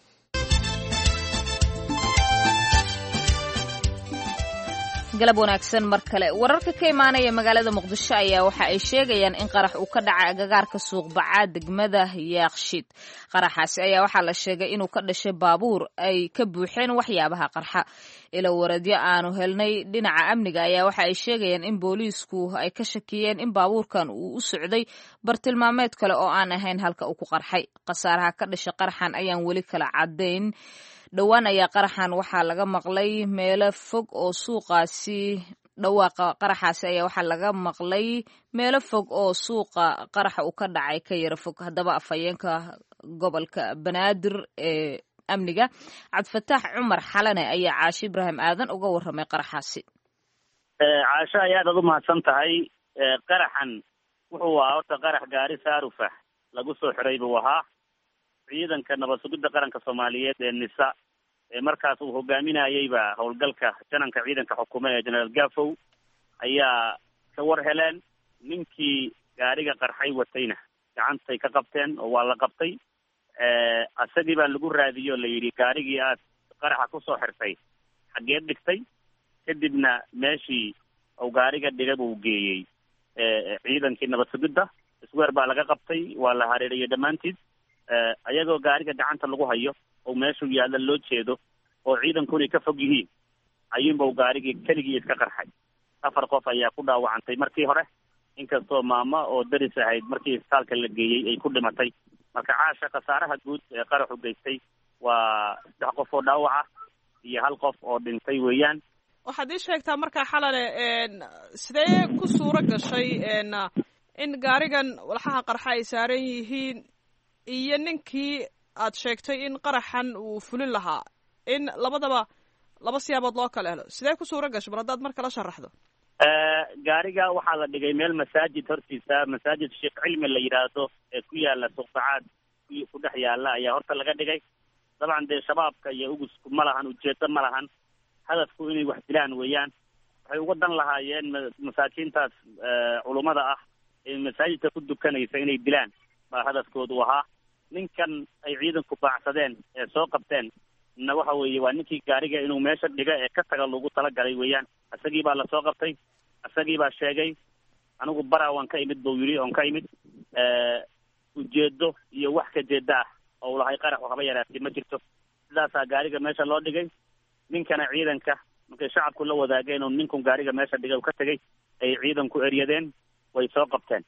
galab wanaagsan mar kale wararka ka imaanaya magaalada muqdisho ayaa waxa ay sheegayaan in qarax uu ka dhacay agagaarka suuq bacaad degmada yaaqshid qaraxaasi ayaa waxaa la sheegay inuu ka dhashay baabuur ay ka buuxeen waxyaabaha qarxa ilo waradyo aanu helnay dhinaca amniga ayaa waxa ay sheegayaan in booliisku ay ka shakiyeen in baabuurkan uu u socday bartilmaameed kale oo aan ahayn halka uu ku qarxay khasaaraha ka dhashay qaraxan ayaan weli kala caddayn dhowaan ayaa qaraxan waxaa laga maqlay meelo fog oo suuqaasi dhawaaqa qaraxaasi ayaa waxaa laga maqlay meelo fog oo suuqa qaraxa uu ka dhacay ka yara fog haddaba afhayeenka gobolka banaadir ee amniga cabdifataax cumar xalane ayaa caashi ibraahim aadan uga warramay qaraxaasi caasho ayaad ad u mahadsan tahay qaraxan wuxuu ahaa horta qarax gaari saarufa lagu soo xiray buu ahaa ciidanka nabad sugidda qaranka soomaaliyeed ee nisa ee markaas uu hogaaminayeyba howlgalka jananka ciidanka xukuume ee generaal gafow ayaa ka war heleen ninkii gaariga qarxay watayna gacantay ka qabteen oo waa la qabtay asagii baa lagu raadiyo o la yidhi gaarigii aad qaraxa kusoo xirtay xaggeed dhigtay kadibna meeshii uu gaariga dhigay buu geeyey ciidankii nabad sugidda isweer baa laga qabtay waa la hareeriyey dhammaantied ayagoo gaariga gacanta lagu hayo oo meeshuu yaalla loo jeedo oo ciidankuna ka fog yihiin ayuunbau gaarigii keligii iska qarxay afar qof ayaa ku dhaawacantay markii hore inkastoo maamo oo daris ahayd markii isbitaalka la geeyey ay ku dhimatay marka caasha khasaaraha guud ee qaraxu geystay waa saddex qof oo dhaawaca iyo hal qof oo dhintay weeyaan waxaad ii sheegtaa markaa xalane sidee ku suuro gashay in gaarigan walxaha qarxa ay saaran yihiin iyo ninkii aad sheegtay in qaraxan uu fulin lahaa in labadaba laba siyaabood loo kala helo sidee ku suuro gashay mar haddaad marka la sharaxdo gaariga waxaa la dhigay meel masaajid hortiisa masaajid sheekh cilmi la yidhaahdo ee ku yaala suuqbacaad ku dhex yaala ayaa horta laga dhigay dabcan dee shabaabka iyo ugusku ma lahan ujeedo ma lahan hadafku inay wax dilaan weeyaan waxay uga dan lahaayeen masaakiintaas culummada ah ee masaajidka ku dukanaysa inay dilaan baa hadafkoodu ahaa ninkan ay ciidanku baacsadeen ee soo qabteen na waxa weeye waa ninkii gaariga inuu meesha dhiga ee ka taga lagu talagalay weeyaan isagii baa lasoo qabtay isagii baa sheegay anigu bara waan ka imid buu yidhi oon ka imid ujeedo iyo wax ka jeeda ah oo lahay qarax waxba yaraatay ma jirto sidaasaa gaariga meesha loo dhigay ninkana ciidanka markay shacabku la wadaageen oo ninkun gaariga meesha dhigay ka tegay ay ciidanku eryadeen way soo qabteen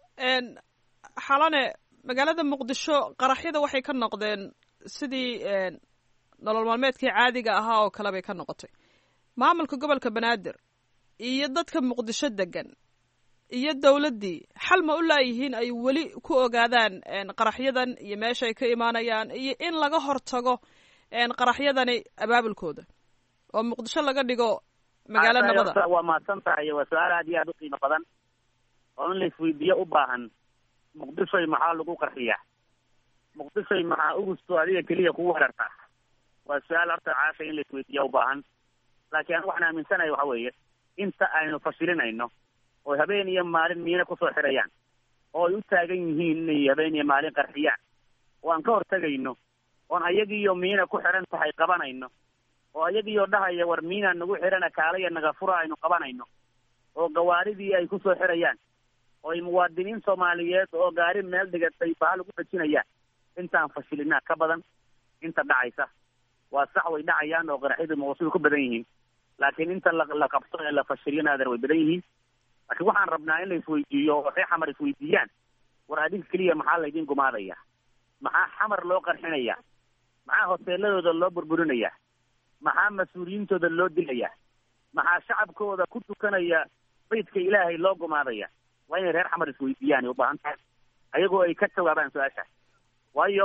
xalane magaalada muqdisho qaraxyada waxay ka noqdeen sidii nolol maalmeedkii caadiga ahaa oo kale bay ka noqotay maamulka gobolka banaadir iyo dadka muqdisho degan iyo dowladdii xal ma u laayihiin ay weli ku ogaadaan qaraxyadan iyo meeshaay ka imaanayaan iyo in laga hortago qaraxyadani abaabulkooda oo muqdisho laga dhigo magaalo nabada? waa mahadsan tahay, waa su-aal aad iyo aad u qiimo badan oo in la isweydiiyo u baahan. muqdishoy maxaa lagu qarxiyaa? muqdishoy maxaa ugusto adiga keliya kugu weerartaa? waa su-aal horta caasha in la isweydiiya u baahan. laakiin an waxaan aaminsanahay waxa weeye inta aynu fashilinayno oo habeen iyo maalin miina kusoo xirayaan oo ay u taagan yihiin inay habeen iyo maalin qarxiyaan oo aan ka hortagayno oon ayagiiyo miina ku xiran tahay qabanayno oo ayagiiyo dhahaya war miina nagu xirana kaalaya naga fura aynu qabanayno oo gawaaridii ay kusoo xirayaan oo ay muwaadiniin soomaaliyeed oo gaari meel dhigatay bahal ugu dhajinayaan. intaan fashilinaa ka badan inta dhacaysa. waa sax way dhacayaan oo qaraxyadu muqdisho ku badan yihiin, laakiin inta la qabto ee la fashilinaadar way badan yihiin. laakiin waxaan rabnaa in la isweydiiyo oo reer xamar isweydiiyaan, war adinka keliya maxaa laydin gumaadaya? maxaa xamar loo qarxinaya? maxaa hoteeladooda loo burburinaya? maxaa mas-uuliyiintooda loo dilaya? maxaa shacabkooda ku tukanaya baydka ilaahay loo gumaadaya? waa inay reer xamar isweydiiyaan ay u baahan tahay ayagoo ay ka jawaabaan su-aasha. waayo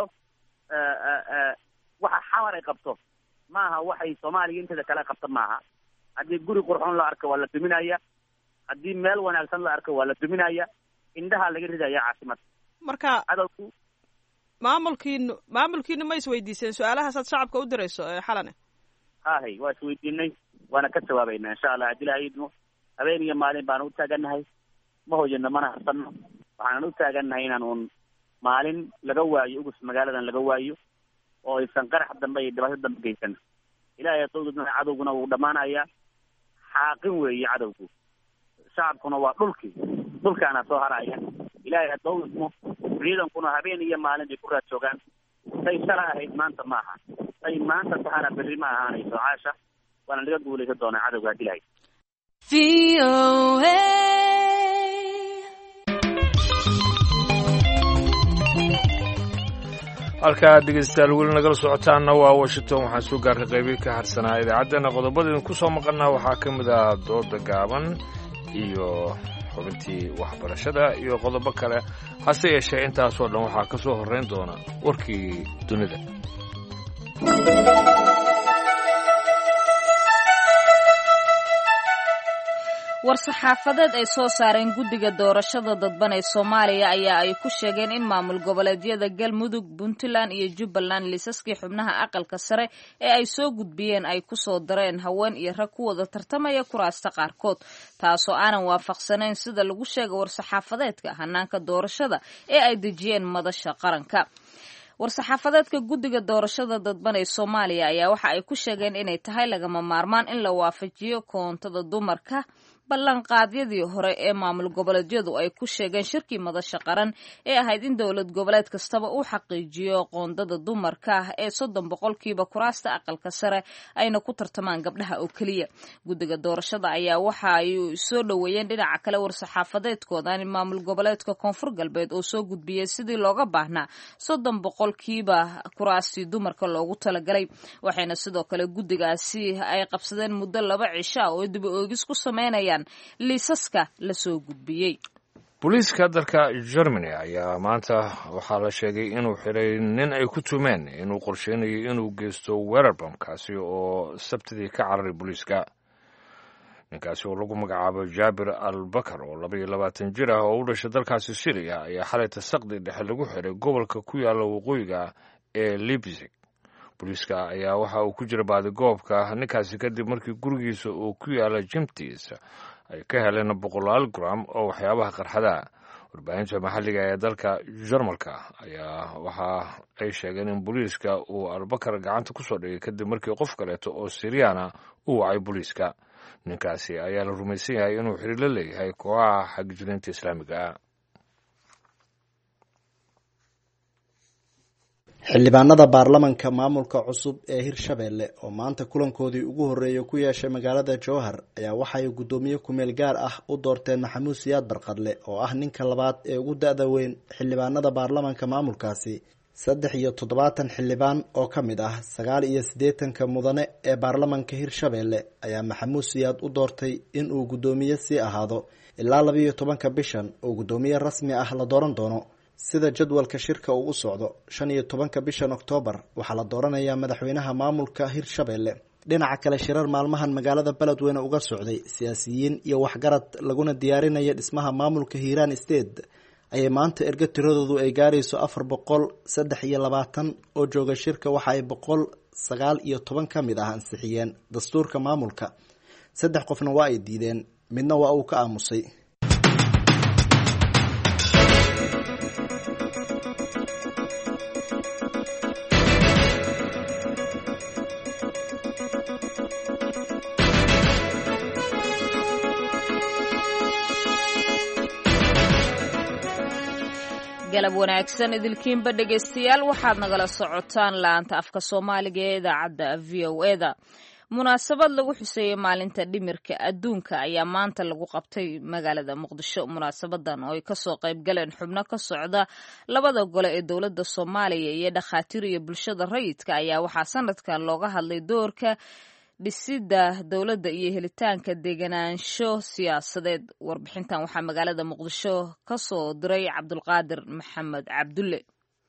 waxa xamar ay qabto maaha waxay soomaaliya inteeda kale qabto maaha. haddii guri qurxoon la arko waa la duminaya, haddii meel wanaagsan la arko waa la duminaya, indhaha laga ridaya caasimada. marka cadowku maamulkiinu maamulkiinu ma isweydiiseen su-aalahaasaad shacabka u dirayso xalane? hahay waa isweydiinay, waana ka jawaabaynaa insha allah haddii ilahay idmo. habeen iyo maalin baanu u taagannahay, ma hoyano mana harsanno. waxaanan u taagannahay inaan uun maalin laga waayo ugus magaaladan laga waayo oo aysan qarax dambe iyo dhibaato dambe geysan. ilaahay dawladna cadowguna wuu dhammaanayaa. xaaqin weeye cadowgu, shacabkuna waa dhulkii, dhulkaana soo haraya. ilaahay hadduu idmo ciidankuna habeen iyo maalin bay ku raad joogaan. say shala ahayd maanta maaha, say maanta tahana berri ma ahaanayso caasha. waana laga guulaysan doonaa cadowga haddii ilahay. V O A halkaa dhegeystayaal weli nagala socotaanna waa washington. waxaan soo gaarnay qaybii ka harsanaa idaacaddeenna. qodobadaynu ku soo maqannaa waxaa ka mid ah dooda gaaban iyo xubintii waxbarashada iyo qodobo kale. hase yeeshee intaasoo dhan waxaa ka soo horrayn doona warkii dunida. war-saxaafadeed ay soo saareen guddiga doorashada dadban ee soomaaliya ayaa ay ku sheegeen in maamul goboleedyada galmudug, puntland iyo jubbaland liisaskii xubnaha aqalka sare ee ay soo gudbiyeen ay ku soo dareen haween iyo rag ku wada tartamaya kuraasta qaarkood, taasoo aanan waafaqsanayn sida lagu sheegay war-saxaafadeedka hanaanka doorashada ee ay dejiyeen madasha qaranka. war-saxaafadeedka guddiga doorashada dadban ee soomaaliya ayaa waxa ay ku sheegeen inay tahay lagama maarmaan in la waafajiyo koontada dumarka ballanqaadyadii hore ee maamul goboleedyadu ay ku sheegeen shirkii madasha qaran ee ahayd in dowlad goboleed kastaba uu xaqiijiyo qoondada dumarka ah ee soddon boqolkiiba kuraasta aqalka sare ayna ku tartamaan gabdhaha oo keliya. guddiga doorashada ayaa waxa ay soo dhoweeyeen dhinaca kale war-saxaafadeedkooda in maamul goboleedka koonfur galbeed oo soo gudbiyey sidii looga baahnaa soddon boqolkiiba kuraastii dumarka loogu talagalay. waxayna sidoo kale guddigaasi ay qabsadeen muddo laba cisho ah oo dib u eegis ku sameynaya liisaska la soo gudbiyey. booliiska dalka germany ayaa maanta waxaa la sheegay inuu xiray nin ay ku tumeen inuu qorsheynayo inuu geysto weerar bamkaasi oo sabtidii ka cararay booliiska. ninkaasi oo lagu magacaabo jaabir albakar oo laba iyo labaatan jir ah oo u dhashay dalkaasi syriya ayaa xalayta saqdi dhexe lagu xiray gobolka ku yaala waqooyiga ee leipzig. booliiska ayaa waxa uu ku jira baadigoobka ninkaasi kadib markii gurigiisa uu ku yaala jimtiisa ay ka heleen boqolaal gram oo waxyaabaha qarxada. warbaahinta maxalliga ee dalka jarmalka ayaa waxa ay sheegeen in booliiska uu albakar gacanta ku soo dhigay kadib markii qof kaleeto oo siriyana uu wacay booliiska. ninkaasi ayaa la rumaysan yahay inuu xiriir la leeyahay kooxaha xagjiriinta islaamiga ah. xildhibaanada baarlamanka maamulka cusub ee hirshabeelle oo maanta kulankoodii ugu horreeyay ku yeeshay magaalada jowhar ayaa waxay guddoomiye kumeel gaar ah u doorteen maxamuud siyaad barqadle oo ah ninka labaad ee ugu da-da weyn xildhibaanada baarlamanka maamulkaasi saddex iyo toddobaatan xildhibaan oo ka mid ah sagaal iyo siddeetanka mudane ee baarlamanka hirshabeelle ayaa maxamuud siyaad u doortay in uu guddoomiye sii ahaado ilaa labiiyo tobanka bishan oo guddoomiye rasmi ah la dooran doono. sida jadwalka shirka uu u socdo shan iyo tobanka bishan oktoobar waxaa la dooranayaa madaxweynaha maamulka hirshabeelle. dhinaca kale shirar maalmahan magaalada beledweyne uga socday siyaasiyiin iyo waxgarad laguna diyaarinaya dhismaha maamulka hiiraan state ayay maanta erga tiradoodu ay gaarayso afar boqol saddex iyo labaatan oo jooga shirka waxa ay boqol sagaal iyo toban ka mid ah ansixiyeen dastuurka maamulka. saddex qofna waa ay diideen, midna waa uu ka aamusay. galab wanaagsan idilkiinba dhegaystayaal, waxaad nagala socotaan laanta afka soomaaliga ee idaacadda v o eda. munaasabad lagu xuseeyey maalinta dhimirka adduunka ayaa maanta lagu qabtay magaalada muqdisho. munaasabadan oo ay kasoo qayb galeen xubno ka socda labada gole ee dowladda soomaaliya iyo dhakhaatiir iyo bulshada rayidka ayaa waxaa sanadkan looga hadlay doorka dhisidda dowladda iyo helitaanka degenaansho siyaasadeed. warbixintan waxaa magaalada muqdisho ka soo diray cabdulqaadir maxamed cabdulle.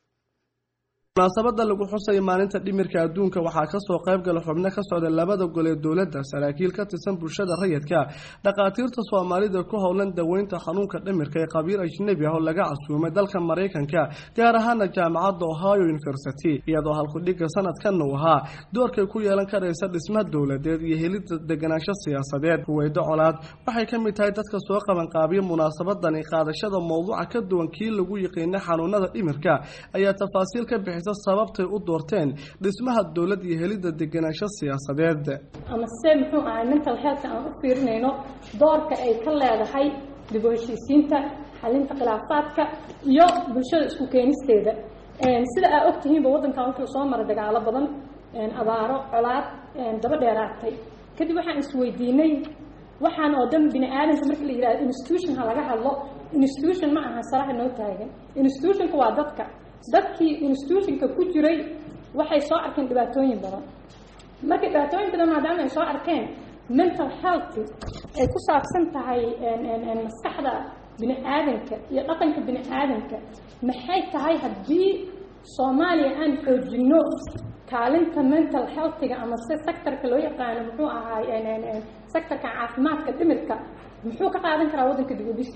munaasabada lagu xusay maalinta dhimirka adduunka waxaa kasoo qayb gala xubno ka socda labada gole ee dowladda, saraakiil ka tirsan bulshada rayidka, dhakhaatiirta soomaalida ku howlan daweynta xanuunka dhimirka ee qabiil ajnabi ah oo laga casuumay dalka Mareykanka, gaar ahaana jaamacadda Ohio University, iyadoo halku-dhigga sanadkan uu ahaa doorkay ku yeelan karaysa dhismaha dowladeed iyo helidda degenaansho siyaasadeed. Huweydo Colaad waxay ka mid tahay dadka soo qaban qaabiya munaasabadani qaadashada mowduuca ka duwan kii lagu yiqiinay xanuunada dhimirka ayaa tafaasiil ka bixisay sababtay u doorteen dhismaha dowlad iyo helidda degenaansho siyaasadeed. ama se muxuu ahay mental health aan u fiirinayno doorka ay ka leedahay dib u heshiisiinta, xalinta khilaafaadka iyo bulshada isku keenisteeda. sida aad ogtihiinba waddankan wuxuu soo maray dagaalo badan, abaaro, colaad daba dheeraatay. kadib waxaan isweydiinay waxaan oo dhan bini aadamka marka la yidhahdo institution ha laga hadlo, institution ma aha sarax noo taagan. institutionka waa dadka dadkii institutionka ku jiray waxay soo arkeen dhibaatooyin badan. marka dhibaatooyin badan maadaama ay soo arkeen, mental health ay ku saabsan tahay maskaxda bini aadamka iyo dhaqanka bini aadamka, maxay tahay haddii Soomaaliya aan xoojino kaalinta mental health-ga ama se sectorka loo yaqaano muxuu ahaay sectorka caafimaadka dhimirka, muxuu ka qaadan karaa waddanka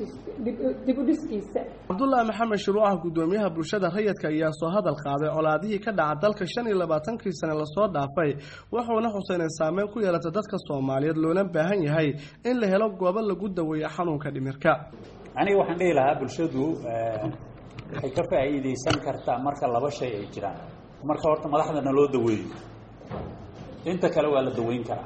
dib u dhiskiisa. cabdullaahi maxamed shuruucaha guddoomiyaha bulshada rayidka ayaa soo hadal qaaday colaadihii ka dhaca dalka shan iyo labaatankii sane lasoo dhaafay, wuxuuna xuseynay saameyn ku yeelata dadka Soomaaliyeed loona baahan yahay in la helo goobo lagu daweeyo xanuunka dhimirka. aniga waxaan dhihi lahaa bulshadu waxay ka faa'iideysan kartaa marka laba shay ay jiraan. marka horta madaxdana loo daweeyo, inta kale waa la daweyn karaa.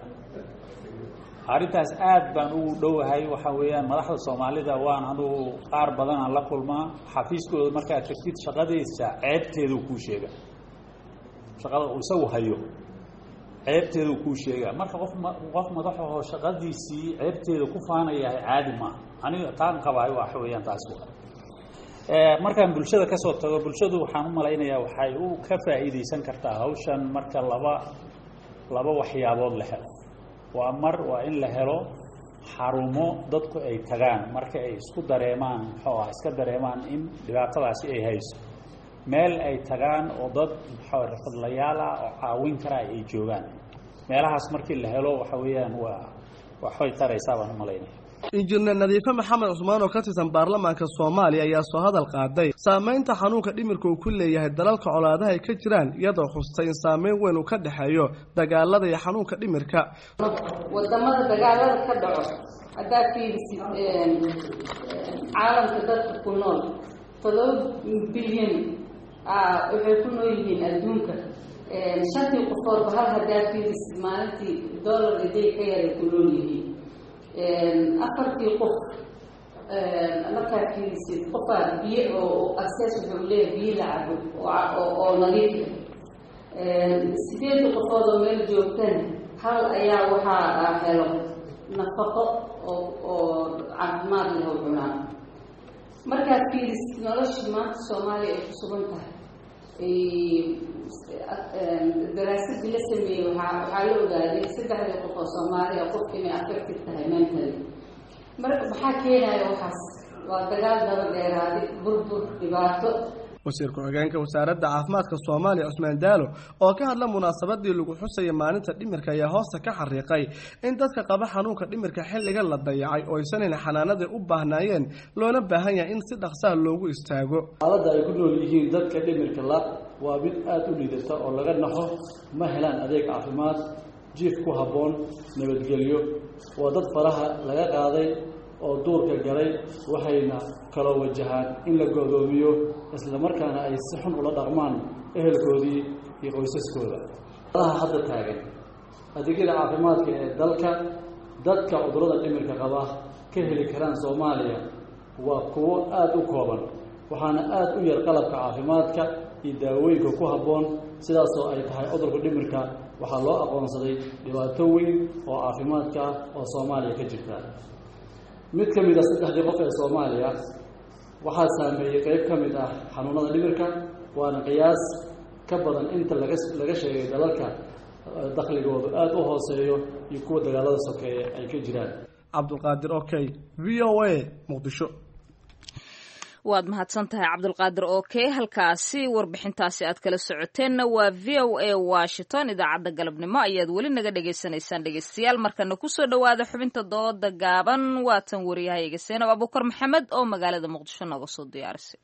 arrintaas aad baan ugu dhowahay. waxa weeyaan madaxda Soomaalida waan anugu qaar badan aan la kulmaa, xafiiskooda markaad tagtid shaqadiisa ceebteedu kuu sheega, shaqada uu isagu hayo ceebteedu kuu sheega. marka qof qof madax oo shaqadiisii ceebteeda ku faanaya caadi ma aniga taan qabaay waxa weeyaan taas waa ee markaan bulshada ka soo tago, bulshadu waxaan u malaynayaa waxay u ka faa'iideysan kartaa hawshan marka laba laba waxyaabood la helo. waa mar waa in la helo xarumo dadku ay tagaan marka ay isku dareemaan muxuu ah iska dareemaan in dhibaatadaasi ay hayso, meel ay tagaan oo dad muxuu xirfadlayaal ah oo caawin kara ay joogaan. meelahaas markii la helo waxa weeyaan waa waxay taraysaa baan u malaynayaa. injineer nadiife maxamed cusmaan oo ka tirsan baarlamaanka Soomaaliya ayaa soo hadal qaaday saameynta xanuunka dhimirka uu ku leeyahay dalalka colaadaha ay ka jiraan, iyadoo xustay in saameyn weyn uu ka dhaxeeyo dagaalada iyo xanuunka dhimirka. wadamada dagaalada ka dhaco haddaa fiirisid caalamka dadka ku nool todoba bilyan waxay ku nool yihiin adduunka. shantii qofoodba hal haddaa fiirisid maalintii dollar iday ka yaray ku nool yihiin. afartii qof markaad fiirisid qofaa biyo oo access wuxuu leeyahay biyo la cabo oo nadiif ah. sideedii qofood oo meel joogtan hal ayaa waxaa helo nafaqo oo oo caafimaad leh oo cunaa. markaad fiirisid nolosha maanta Soomaaliya ay ku sugan tahay, daraasadii la sameeyey waxaa la ogaaday saddexdii qof oo soomaaliya qofka inay affected tahay mentally marka maxaa keenaya waxaas waa dagaal daba dheeraaday burbur dhibaato. wasiir ku-xigeenka wasaaradda caafimaadka soomaaliya cusmaan daalo oo ka hadla munaasabadii lagu xusaya maalinta dhimirka ayaa hoosta ka xariiqay in dadka qaba xanuunka dhimirka xilligan la dayacay oo aysanan xanaanadii u baahnaayeen loona baahan yahay in si dhaqsaa loogu istaago. xaaladda ay ku nool yihiin dadka dhimirka la waa mid aada u liidata oo laga naxo, ma helaan adeeg caafimaad, jiif ku habboon, nabadgelyo. waa dad faraha laga qaaday oo duurka galay, waxayna kaloo wajahaan in la godoomiyo isla markaana ay si xun ula dhaqmaan ehelkoodii iyo qoysaskooda. adaha hadda taagan adeegyada caafimaadka ee dalka dadka cudurrada dhimirka qaba ka heli karaan Soomaaliya waa kuwo aada u kooban, waxaana aada u yar qalabka caafimaadka iyo daawooyinka ku habboon. sidaasoo ay tahay cudurka dhimirka waxaa loo aqoonsaday dhibaato weyn oo caafimaadka ah oo Soomaaliya ka jirta. mid ka mid ah saddexdii qof ee Soomaaliya waxaa saameeyey qayb ka mid ah xanuunada dhimirka, waana qiyaas ka badan inta laga laga sheegay dalalka dakhligoodu aada u hooseeyo iyo kuwa dagaalada sokeeye ay ka jiraan. cabdulqaadir okay, v o a muqdisho. waad mahadsan tahay cabdulqaadir okay. halkaasi warbixintaasi aad kala socoteenna waa v o a washington. idaacadda galabnimo ayaad weli naga dhagaysanaysaan dhegaystayaal. markana kusoo dhawaada xubinta dooda gaaban. waatan wariyahayga seenab abuukar maxamed oo magaalada muqdisho nooga soo diyaarisay.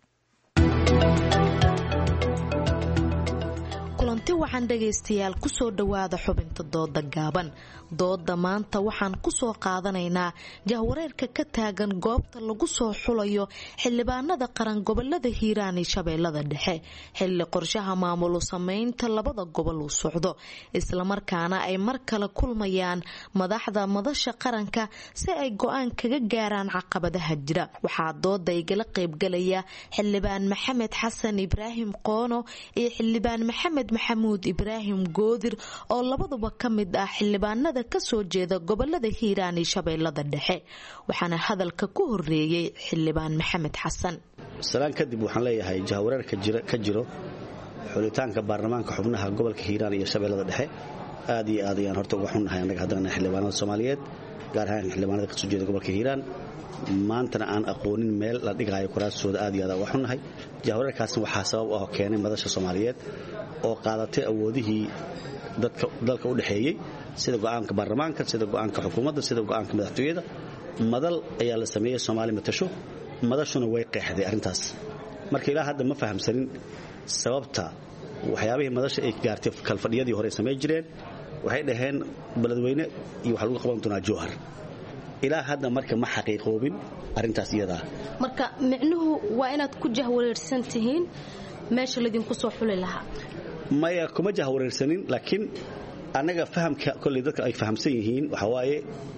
kulanti waxaan dhagaystayaal kusoo dhawaada xubinta dooda gaaban. dooda maanta waxaan kusoo qaadanaynaa jahwareerka ka taagan goobta lagu soo xulayo xildhibaanada qaran gobolada hiiraan iyo shabeellada dhexe xilli qorshaha maamul sameynta labada gobol uu socdo, islamarkaana ay mar kale kulmayaan madaxda madasha qaranka si ay go-aan kaga gaaraan caqabadaha jira. waxaa dooda igala qaybgalaya xildhibaan maxamed xasan ibraahim qoono iyo xildhibaan maxamed maxamuud ibraahim goodir oo labaduba ka mid ah xildhibaanada kasoo jeeda gobolada hiiraan iyo shabeellada dhexe. waxaana hadalka ku horeeyay xildhibaan maxamed xasan. salaan kadib waxaan leeyahay jahwareerka jira ka jiro xulitaanka baarlamaanka xubnaha gobolka hiiraan iyo shabeellada dhexe aad iyo aad ayaan horta uga xunnahay annaga haddana xildhibaanada Soomaaliyeed gaar ahaan xildhibaanada kasoo jeeda gobolka hiiraan maantana aan aqoonin meel la dhigayo kuraasooda aad iyo aad uga xunnahay. jahwareerkaasna waxaa sabab u ah keenay madasha Soomaaliyeed oo qaadatay awoodihii dadka dalka u dhaxeeyay sida go'aanka baarlamaanka, sida go'aanka xukuumadda, sida go'aanka madaxtooyada. madal ayaa la sameeyay Soomaali matasho, madashuna way qeexday arrintaas. marka ilaa hadda ma fahamsanin sababta waxyaabihii madasha ay gaartay kalfadhiyadii hore sameey jireen. waxay dhaheen beledweyne iyo waxa lagu qaban doonaa Jowhar. ilaa hadda marka ma xaqiiqoobin arrintaas iyada. marka micnuhu waa inaad ku jahwareersan tihiin meesha ladinku soo xuli lahaa. maya kuma jahwareersanin, laakiin anaga fahamka kulli dadka ay fahamsan yihiin waxa waaye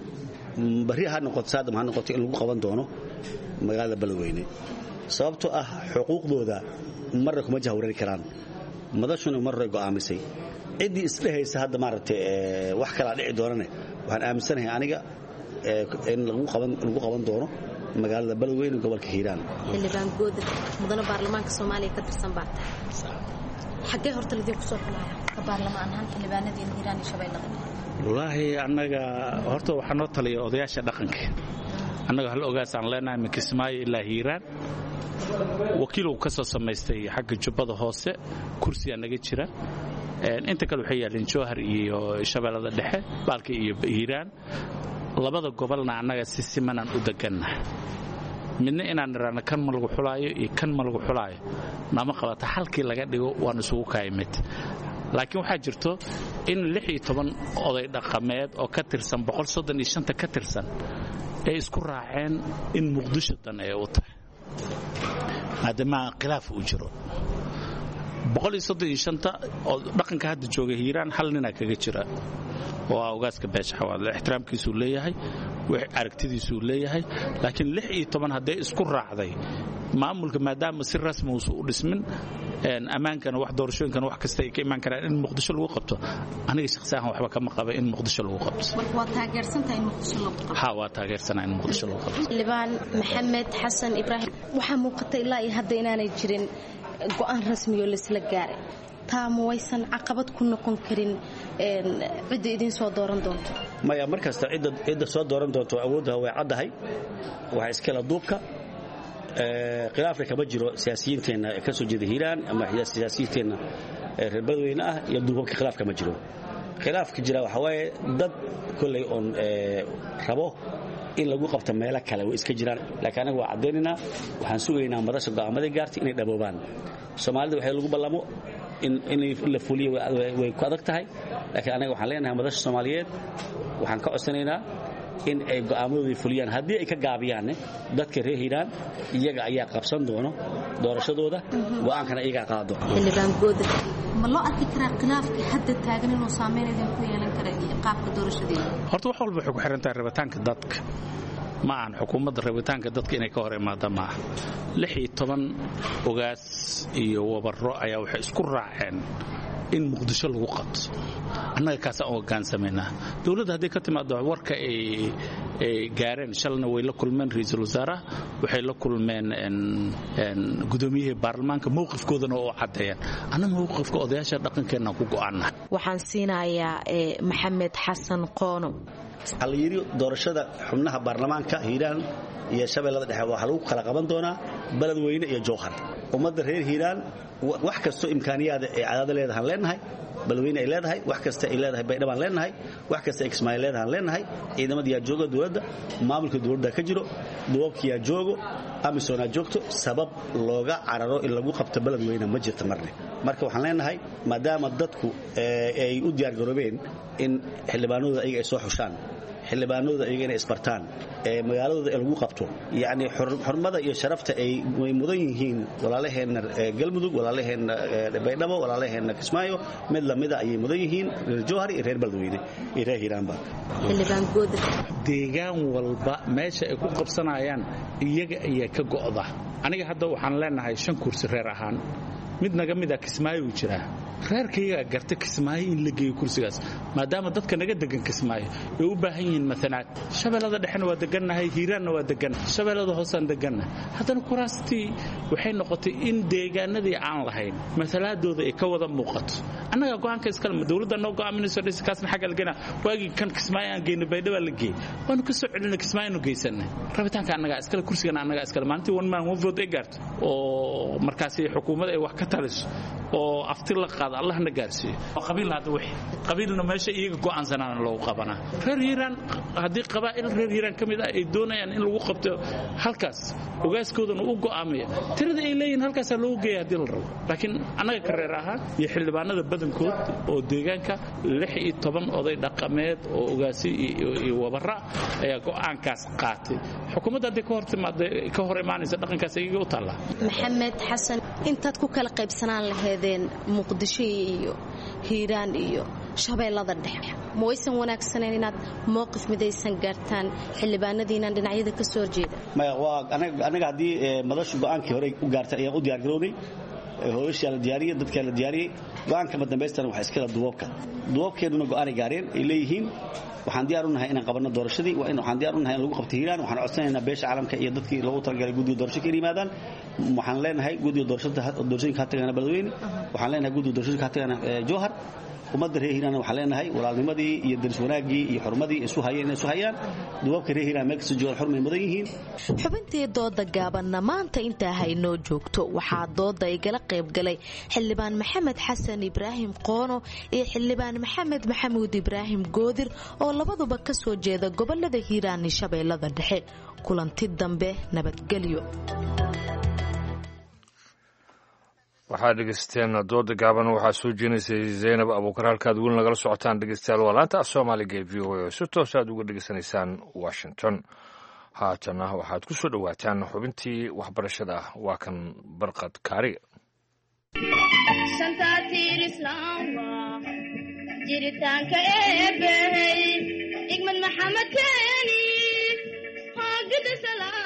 bari ha noqoto saadam ha noqoto in lagu qaban doono magaalada beledweyne. sababtoo ah xuquuqdooda marna kuma jahwareeri karaan, madashuna marray go'aamisay. ciddii isdhehaysa hadda maaragtay wax kala dhici doonane waxaan aaminsanahay aniga in lagu qaban lagu qaban doono magaalada beledweyne gobolka hiiraan. xildhibaan goodir mudane baarlamaanka Soomaaliya ka tirsan baa xagee horta lidin ku soo xulaya ka baarlamaan ahaan xildhibaanadii hiiraan iyo shabeellada. wallaahi annaga horta waxaa noo taliya odayaasha dhaqanka. annaga hal ogaasaan leenahay min Kismaayo ilaa hiiraan. wakiil uu ka soo samaystay xagga jubbada hoose kursiga naga jira. inta kale waxay yaaleen Jowhar iyo shabeellada dhexe baalka iyo hiiraan. labada gobolna annaga si simanan u degannahay. midna inaan niraano kan ma lagu xulaayo iyo kan ma lagu xulaayo nama qabata halkii laga dhigo waan isugu kaayimid. laakiin waxaa jirto in lix iyo toban oday dhaqameed oo ka tirsan boqol soddon iyo shan ka tirsan ay isku raaceen in Muqdisho dan ay u tahay maadaama khilaaf uu jiro. boqol iyo soddon iyo shan oo dhaqanka hadda jooga hiiraan hal nina kaga jira oo ogaaska beesha xawaadle ixtiraamkiisu leeyahay, wax aragtidiisu leeyahay. laakiin lix iyo toban haday isku raacday maamulka maadaama si rasmi uu u dhismin amaankana wax doorashooyinkana wax kasta ay ka iman karaan in Muqdisho lagu qabto. aniga shakhsiyan waxba kama qaba in Muqdisho lagu qabto. marka waa taageersantahay in Muqdisho lagu qabto. ha waa taageersanahay in Muqdisho lagu qabto. xildhibaan maxamed xasan ibraahim waxaa muuqatay ilaa iyo hadda inaanay jirin go-aan rasmiyo laisla gaaray taa ma waysan caqabad ku noqon karin cidda idin soo dooran doonto maya markasta cidda cidda soo dooran doonto awoodda way caddahay waxa iskala duubka khilaafka kama jiro siyaasiyiinteena ka soo jeeda hiiraan ama siyaasiyiinteena reer badweyne ah iyo duubabka khilaaf kama jiro khilaafka jira waxa waaye dad kolley oon rabo in lagu qabto meelo kale way iska jiraan laakiin anaga waa cadaynaynaa waxaan sugaynaa madasha go'aamadii gaartay inay dhaboobaan soomaalida waxay lagu ballamo in la fuliyo way ku adag tahay laakiin anaga waxaan leenahay madasha Soomaaliyeed waxaan ka codsanaynaa in ay go'aamadooda fuliyaan haddii ay ka gaabiyaan dadka reer Hiiraan iyaga ayaa qabsan doono doorashadooda go'aankana iyaga qaado xildhibaan Goodir ma loo arki karaa khilaafka hadda taagan inuu saameyn idin ku yeelan karo qaabka doorashadeeda horta wax walba waxay ku xiran tahay rabitaanka dadka ma aan xukuumadda rabitaanka dadka inay ka hor imaado ma aha lix iyo toban ogaas iyo wabaro ayaa waxay isku raaceen in muqdisho lagu qabto annaga kaas aan hogaansamaynaa dawladda haddii ka timaado warka ay gaareen shalna way la kulmeen ra'iisul wasaaraha waxay la kulmeen gudoomiyaha baarlamaanka mowqifkoodana oo cadeeyeen anna mowqifka odayaasha dhaqankeena ku go'aanna waxaan siinayaa maxamed xasan qoono aliyiri doorashada xubnaha baarlamaanka Hiiraan iyo Shabeellada Dhexe waxa lagu kala qaban doonaa Beledweyne iyo Jowhar ummadda reer Hiiraan wax kasto imkaaniyaad ay cadaad leedahay leenahay Beledweyne ay leedahay wax kasta ay leedahay Baydhabo leenahay wax kasta Kismaayo leedahay leenahay ciidamada yaa jooga dawladda maamulka dawladda ka jiro duubkiya joogo amisoona joogto sabab looga cararo in lagu qabto Beledweyne ma jirto marne marka waxaan leenahay maadaama dadku ay u diyaar garoobeen in xildhibaanada ayaga ay soo xushaan xildhibaanada ayaga inay isbartaan ee magaaladooda ay lagu qabto yaani xurmada iyo sharafta ay mudan yihiin walaalaheena galmudug walaalaheena Baydhabo walaalaheena Kismaayo mid lamida ay mudan yihiin Jowhar iyo reer Beledweyne iyo reer Hiiraan ba xildhibaan Goodir deegaan walba meesha ay ku qabsanayaan iyaga ayaa ka go'da aniga hadda waxaan leenahay shan kursi reer ahaan mid naga mid ah Kismaayo u jira reerkayga garta Kismaayo in la geeyo kursigaas maadaama dadka naga degan Kismaayo ay u baahan yihiin matanaad Shabeellada Dhexna waa degannahay Hiiraanna waa degan Shabeellada Hoosaan deganna haddana kuraastii waxay noqotay in deegaanadii aan lahayn matalaadooda ay ka wada muuqato annaga go'aanka iska leh dawladda noo go'aaminayso dhiskaasna xagga lagana waagi kan Kismaayo aan geeyno Baydhabo la geey waanu ka soo celinay Kismaayo geysanay rabitaanka annaga iska leh kursigan annaga iska leh maantii one man one vote ay gaarto oo markaas xukuumadda ay wax ka taliso oo afti la qaado Allah na gaarsiiyo qabiilna hada wixii qabiilna meesha iyaga go'aansanaan loo qabanaa reer Hiiraan hadii qabaa'il reer Hiiraan kamid ah ay doonayaan in lagu qabto halkaas ogaaskoodana u go'aamiyo tirada ay leeyihiin halkaas loo geeyo hadii la rabo laakiin anaga ka reer ahaan iyo xildhibaanada badankood oo deegaanka lix iyo toban oday dhaqameed oo ogaasi iyo wabara ayaa go'aankaas qaatay xukuumadda hadii ka hor timaado ka hor imaanaysa dhaqankaas iyaga u taala maxamed xasan intaad ku kala qaybsanaan lahaydeen muqdisho iyo Hiiraan iyo Shabeellada Dhexe ma waysan wanaagsaneyn inaad mowqif midaysan gaartaan xildhibaanadiina dhinacyada ka soo jeeda ma waa anaga anaga hadii madasha go'aankii hore u gaartay ayaan u diyaar garoonay hooyasha la diyaariyay dadka la diyaariyay go'aanka ma dambeystan waxa iska duubka duubkeeduna go'aan ay gaareen ay leeyihiin waxaan diyaar u nahay inaan qabanno doorashadii waa in waxaan diyaar u nahay in lagu qabto Hiiraan waxaan codsanaynaa beesha caalamka iyo dadkii loogu talagalay guddiga doorashada inay yimaadaan waxaan leenahay guddiga doorashada doorashooyinka ka tagana Beledweyne waxaan leenahay guddiga doorashada ka tagana Jowhar ummadda reer Hiiraan waxaan leenahay walaalnimadii iyo daris wanaagii iyo xurmadii isu hayeen isu hayaan duubka reer Hiiraan meel kasoo jooga xurmay mudan yihiin xubintii dooda gaabanna maanta inta haynoo joogto waxaa dooda ay gala qayb galay xildhibaan maxamed xasan ibraahim qoono iyo xildhibaan maxamed maxamuud ibraahim goodir oo labaduba ka soo jeeda gobolada Hiiraan iyo Shabeellada Dhexe kulanti dambe nabadgelyo waxaa dhegeysteen dooda gaaban waxaa soo jeenaysay Zainab Abuukar halkaad weli nagala socotaan dhegeystayaal waa laanta Soomaaliga ee V O A si toos aad uga dhegeysanaysaan Washington haatana waxaad ku soo dhawaataan xubintii waxbarashada waa kan Barqad Kaariga shantaatiir islaamka jiritaanka eebbey igmad maxamed keeni haagida salaaso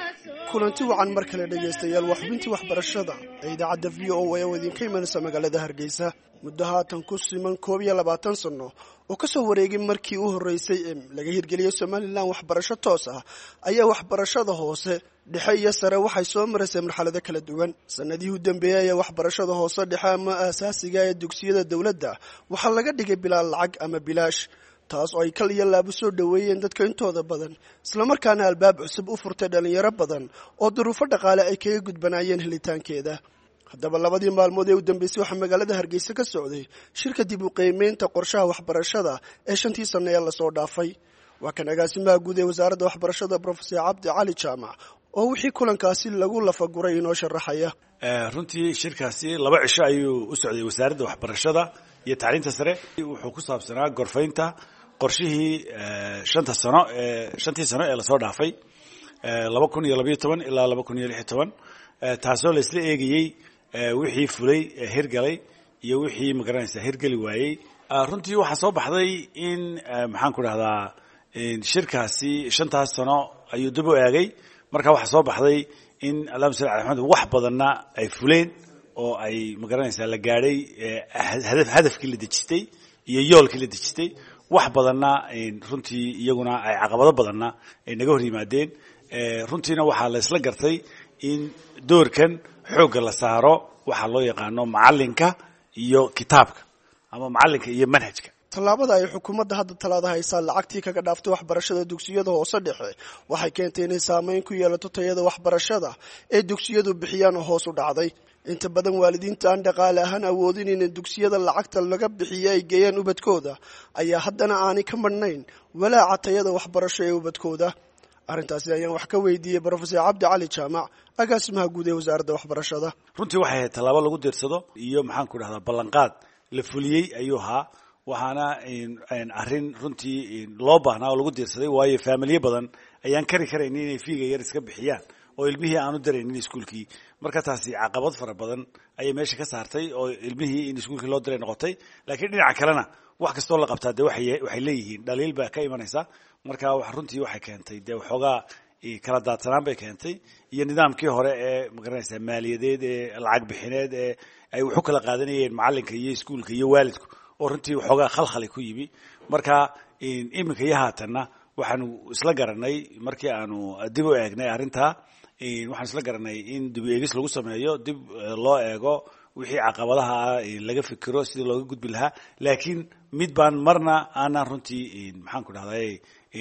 kulanti wacan mar kale dhegaystayaal waa xubintii waxbarashada ee idaacadda v o a oo idinka imanaysa magaalada hargeysa muddo haatan ku siman koob iyo labaatan sanno oo ka soo wareegay markii u horreysay ee laga hirgeliyey somalilan waxbarasho toos ah ayaa waxbarashada hoose dhexe iyo sare waxay soo maraysay marxalado kala duwan sanadihii u dambeeyey ayaa waxbarashada hoose dhexe ama aasaasiga ee dugsiyada dowladda waxaa laga dhigay bilaa lacag ama bilaash taas oo ay kal iyo laabo soo dhoweeyeen dadka intooda badan islamarkaana albaab cusub u furtay dhalinyaro badan oo duruufo dhaqaale ay kaga gudbanaayeen helitaankeeda haddaba labadii maalmood ee u dambeysay waxaa magaalada hargeysa ka socday shirka dib u qiimeynta qorshaha waxbarashada ee shantii sanno ee lasoo dhaafay waa kan agaasimaha guud ee wasaaradda waxbarashada profesor cabdi cali jaamac oo wixii kulankaasi lagu lafaguray inoo sharaxaya runtii shirkaasi laba cisho ayuu u socday wasaaradda waxbarashada iyo tacliinta sare wuxuu ku saabsanaa gorfaynta qorshihii shanta sano ee shantii sano ee lasoo dhaafay laba kun iyo labayo toban ilaa laba kun iyo lix iyo toban taasoo la isla eegayey wixii fulay hirgalay iyo wixii magaranaysa hirgeli waayey runtii waxaa soo baxday in maxaan ku dhahdaa shirkaasi shantaas sano ayuu dib u eegay marka waxaa soo baxday in allahuma salli ala maxamed wax badanna ay fuleen oo ay magaranaysaa la gaadhay hadafkii la dejistay iyo yoolkii la dejistay wax badanna runtii iyaguna ay caqabado badanna ay naga hor yimaadeen runtiina waxaa la isla gartay in doorkan xoogga la saaro waxaa loo yaqaano macalinka iyo kitaabka ama macalinka iyo manhajka tallaabada ay xukuumadda hadda talaada haysaa lacagtii kaga dhaaftay waxbarashada dugsiyada hoose dhexe waxay keentay inay saameyn ku yeelato tayada waxbarashada ee dugsiyadu bixiyaan oo hoos u dhacday inta badan waalidiinta aan dhaqaale ahaan awoodin in dugsiyada lacagta laga bixiyo ay geeyaan ubadkooda ayaa haddana aanay ka madhnayn walaaca tayada waxbarasho ee ubadkooda arrintaasi ayaan wax ka weydiiyey profesor cabdi cali jaamac agaasimaha guud ee wasaaradda waxbarashada runtii waxay ahayd tallaabo lagu diirsado iyo maxaan ku dhahdaa ballanqaad la fuliyey ayuu ahaa waxaana arrin runtii loo baahnaa oo lagu diirsaday waayo faamilyo badan ayaan kari karaynin inay fiiga yar iska bixiyaan oo ilmihii aanu daraynin iskuulkii marka taasi caqabad fara badan ayay meesha ka saartay oo ilmihii in iskuulkii loo diray noqotay laakiin dhinaca kalena wax kastoo la qabtaa dee waxay leeyihiin dhaliil baa ka imanaysa marka runtii waxay keentay dee waxoogaa kala daadsanaan bay keentay iyo nidaamkii hore ee magaranaysa maaliyadeed ee lacag bixineed ee ay wax u kala qaadanayeen macalinka iyo iskuulka iyo waalidku oo runtii waxoogaa khalkhali ku yimi marka iminka iyo haatanna waxaanu isla garanay markii aanu dib u eegnay arrintaa waxaan isla garanay in dib u eegis lagu sameeyo dib loo eego wixii caqabadaha laga fikiro sidii looga gudbi lahaa laakiin mid baan marna aanaan runtii maxaan ku dhahday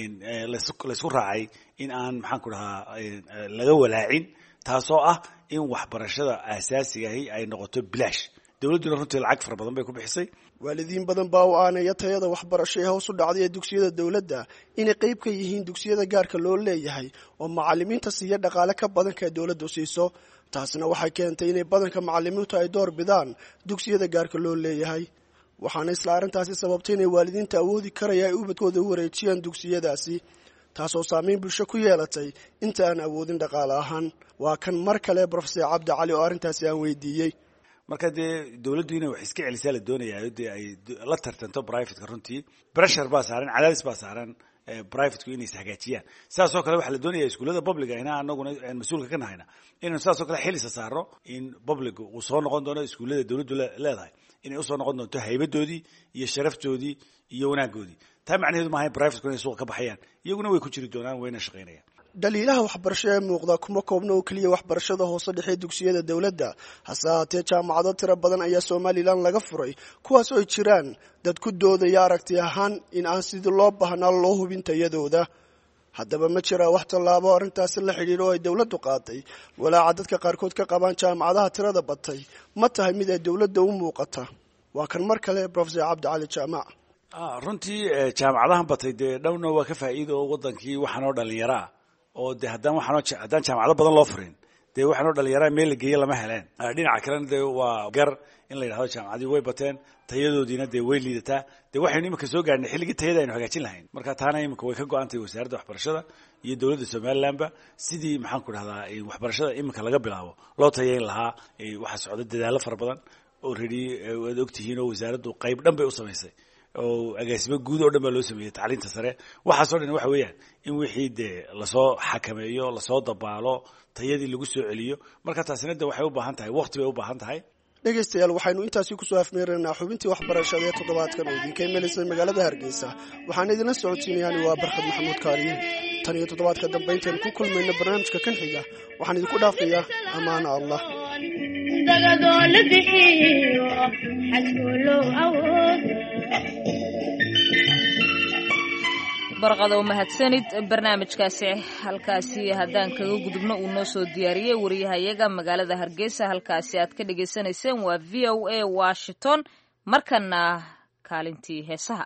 laysku raacay in aan maxaan ku dhahaa laga walaacin taasoo ah in waxbarashada aasaasigahi ay noqoto bilaash dowladduna runtii lacag fara badan bay ku bixisay waalidiin badan baa u aanaya tayada waxbarasho ee hoos u dhacday ee dugsiyada dowladda inay qayb ka yihiin dugsiyada gaarka loo leeyahay oo macalimiinta siiya dhaqaale ka badanka ee dowladdu siiso taasina waxay keentay inay badanka macalimiintu ay door bidaan dugsiyada gaarka loo leeyahay waxaana isla arrintaasi sababtay inay waalidiinta awoodi karaya ay ubadkooda u wareejiyaan dugsiyadaasi taasoo saameyn bulsho ku yeelatay inta aan awoodin dhaqaale ahaan waa kan mar kale profesor cabdi cali oo arrintaasi aan weydiiyey marka dee dowladdu inay wax iska celisaa la doonayaa dee ay la tartanto privateka runtii pressure baa saaran cadaadis baa saaran privateku inay ishagaajiyaan sidaasoo kale waxaa la doonaya iskuullada publica ina anaguna mas-uulka ka nahayna inaynu sidaasoo kale xilisa saaro in public uu soo noqon doono iskuullada dowladdu leedahay inay usoo noqon doonto haybadoodii iyo sharaftoodii iyo wanaagoodii taa macnaheedu maaha in privateku inay suuqa ka baxayaan iyaguna way ku jiri doonaan wayna shaqaynayaan dhaliilaha waxbarasho ee muuqda kuma koobna oo keliya waxbarashada hoose dhexe dugsiyada dowladda hase haatee jaamacado tiro badan ayaa somalilan laga furay kuwaas oo ay jiraan dad ku doodaya aragti ahaan in aan sidii loo baahnaa loo hubin tayadooda haddaba ma jiraa wax tallaabo arrintaasi la xidhiidho oo ay dowladdu qaaday walaaca dadka qaarkood ka qabaan jaamacadaha tirada batay ma tahay mid ay dowladda u muuqata waa kan mar kale profesor cabdi cali jaamac runtii jaamacadahan batay dee dhowna waa ka faa'iido oo wadankii waxaanoo dhalinyaro ah oo de haddaan waxaanoo haddaan jaamacado badan loo furin dee waxaanoo dhalinyaraha meel la geeye lama heleen dhinaca kalena dee waa gar in la yidhahdo jaamacadii way bateen tayadoodiina dee way liidataa dee waxaynu iminka soo gaarnay xilligii tayada aynu hagaajin lahayn marka taana iminka way ka go-antay wasaaradda waxbarashada iyo dowladda somalilandba sidii maxaan ku dhahdaa waxbarashada iminka laga bilaabo loo tayayn lahaa waxaa socda dadaallo fara badan already waad ogtihiin oo wasaaraddu qayb dhan bay u samaysay oo agaasimo guud oo dhan baa loo sameeyey tacliinta sare waxaasoo dhan waxa weeyaan in wixii dee lasoo xakameeyo lasoo dabaalo tayadii lagu soo celiyo marka taasina de waxay u baahan tahay waqti bay u baahan tahay dhegaystayaal waxaynu intaasi kusoo afmeeraynaa xubintii waxbarashada ee toddobaadkan oo idinka imaneysay magaalada hargeysa waxaan idinla socodsiinayaan waa barkhad maxamuud kaariye tan iyo toddobaadka dambe intaynu ku kulmayno barnaamijka kan xiga waxaan idinku dhaafayaa ammaano allah dagadoo la bixiyo xasbulow awood barqadow mahadsanid barnaamijkaasi halkaasi haddaan kaga gudubno uu noo soo diyaariyey wariyahayaga magaalada hargeysa halkaasi aad ka dhagaysanayseen waa v o a washington markana kaalintii heesaha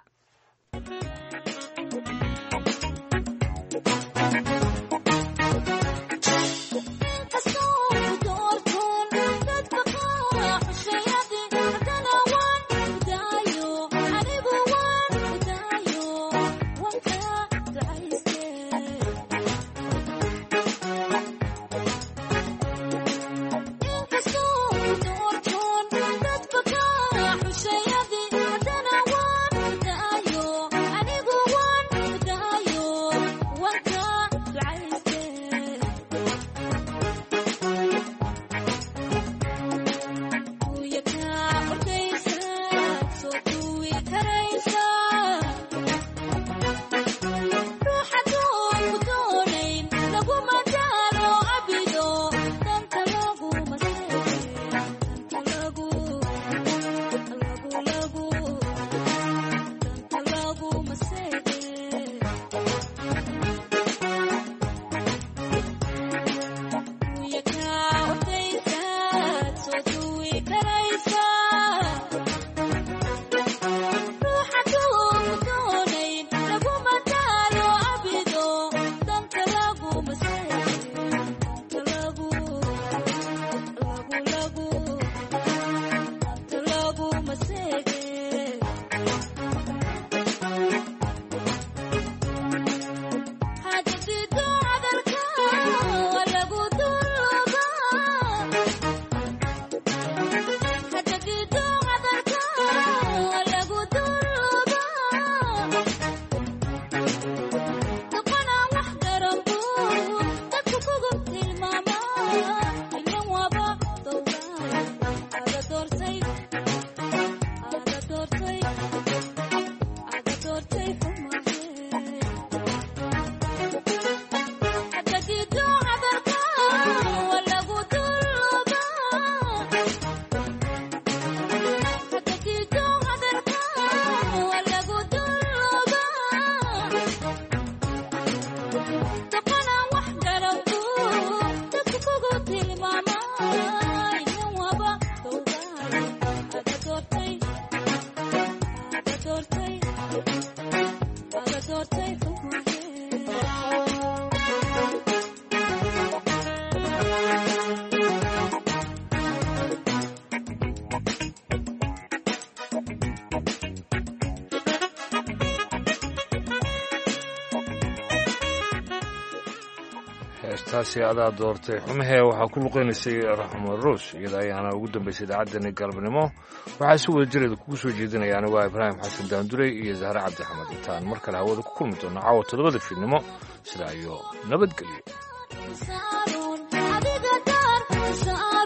heestaasi adaa doortay xumahee waxaa ku luqaynaysay raxmo ruus iyada ayaana ugu dambaysay idaacaddani galabnimo waxaa si wada jireeda kugu soo jeedinayaana waa ibraahim xasan daandurey iyo zahre cabdixamed intaan mar kale hawada ku kulmi doona caawa toddobada fiidnimo sidaa iyo nabadgelyo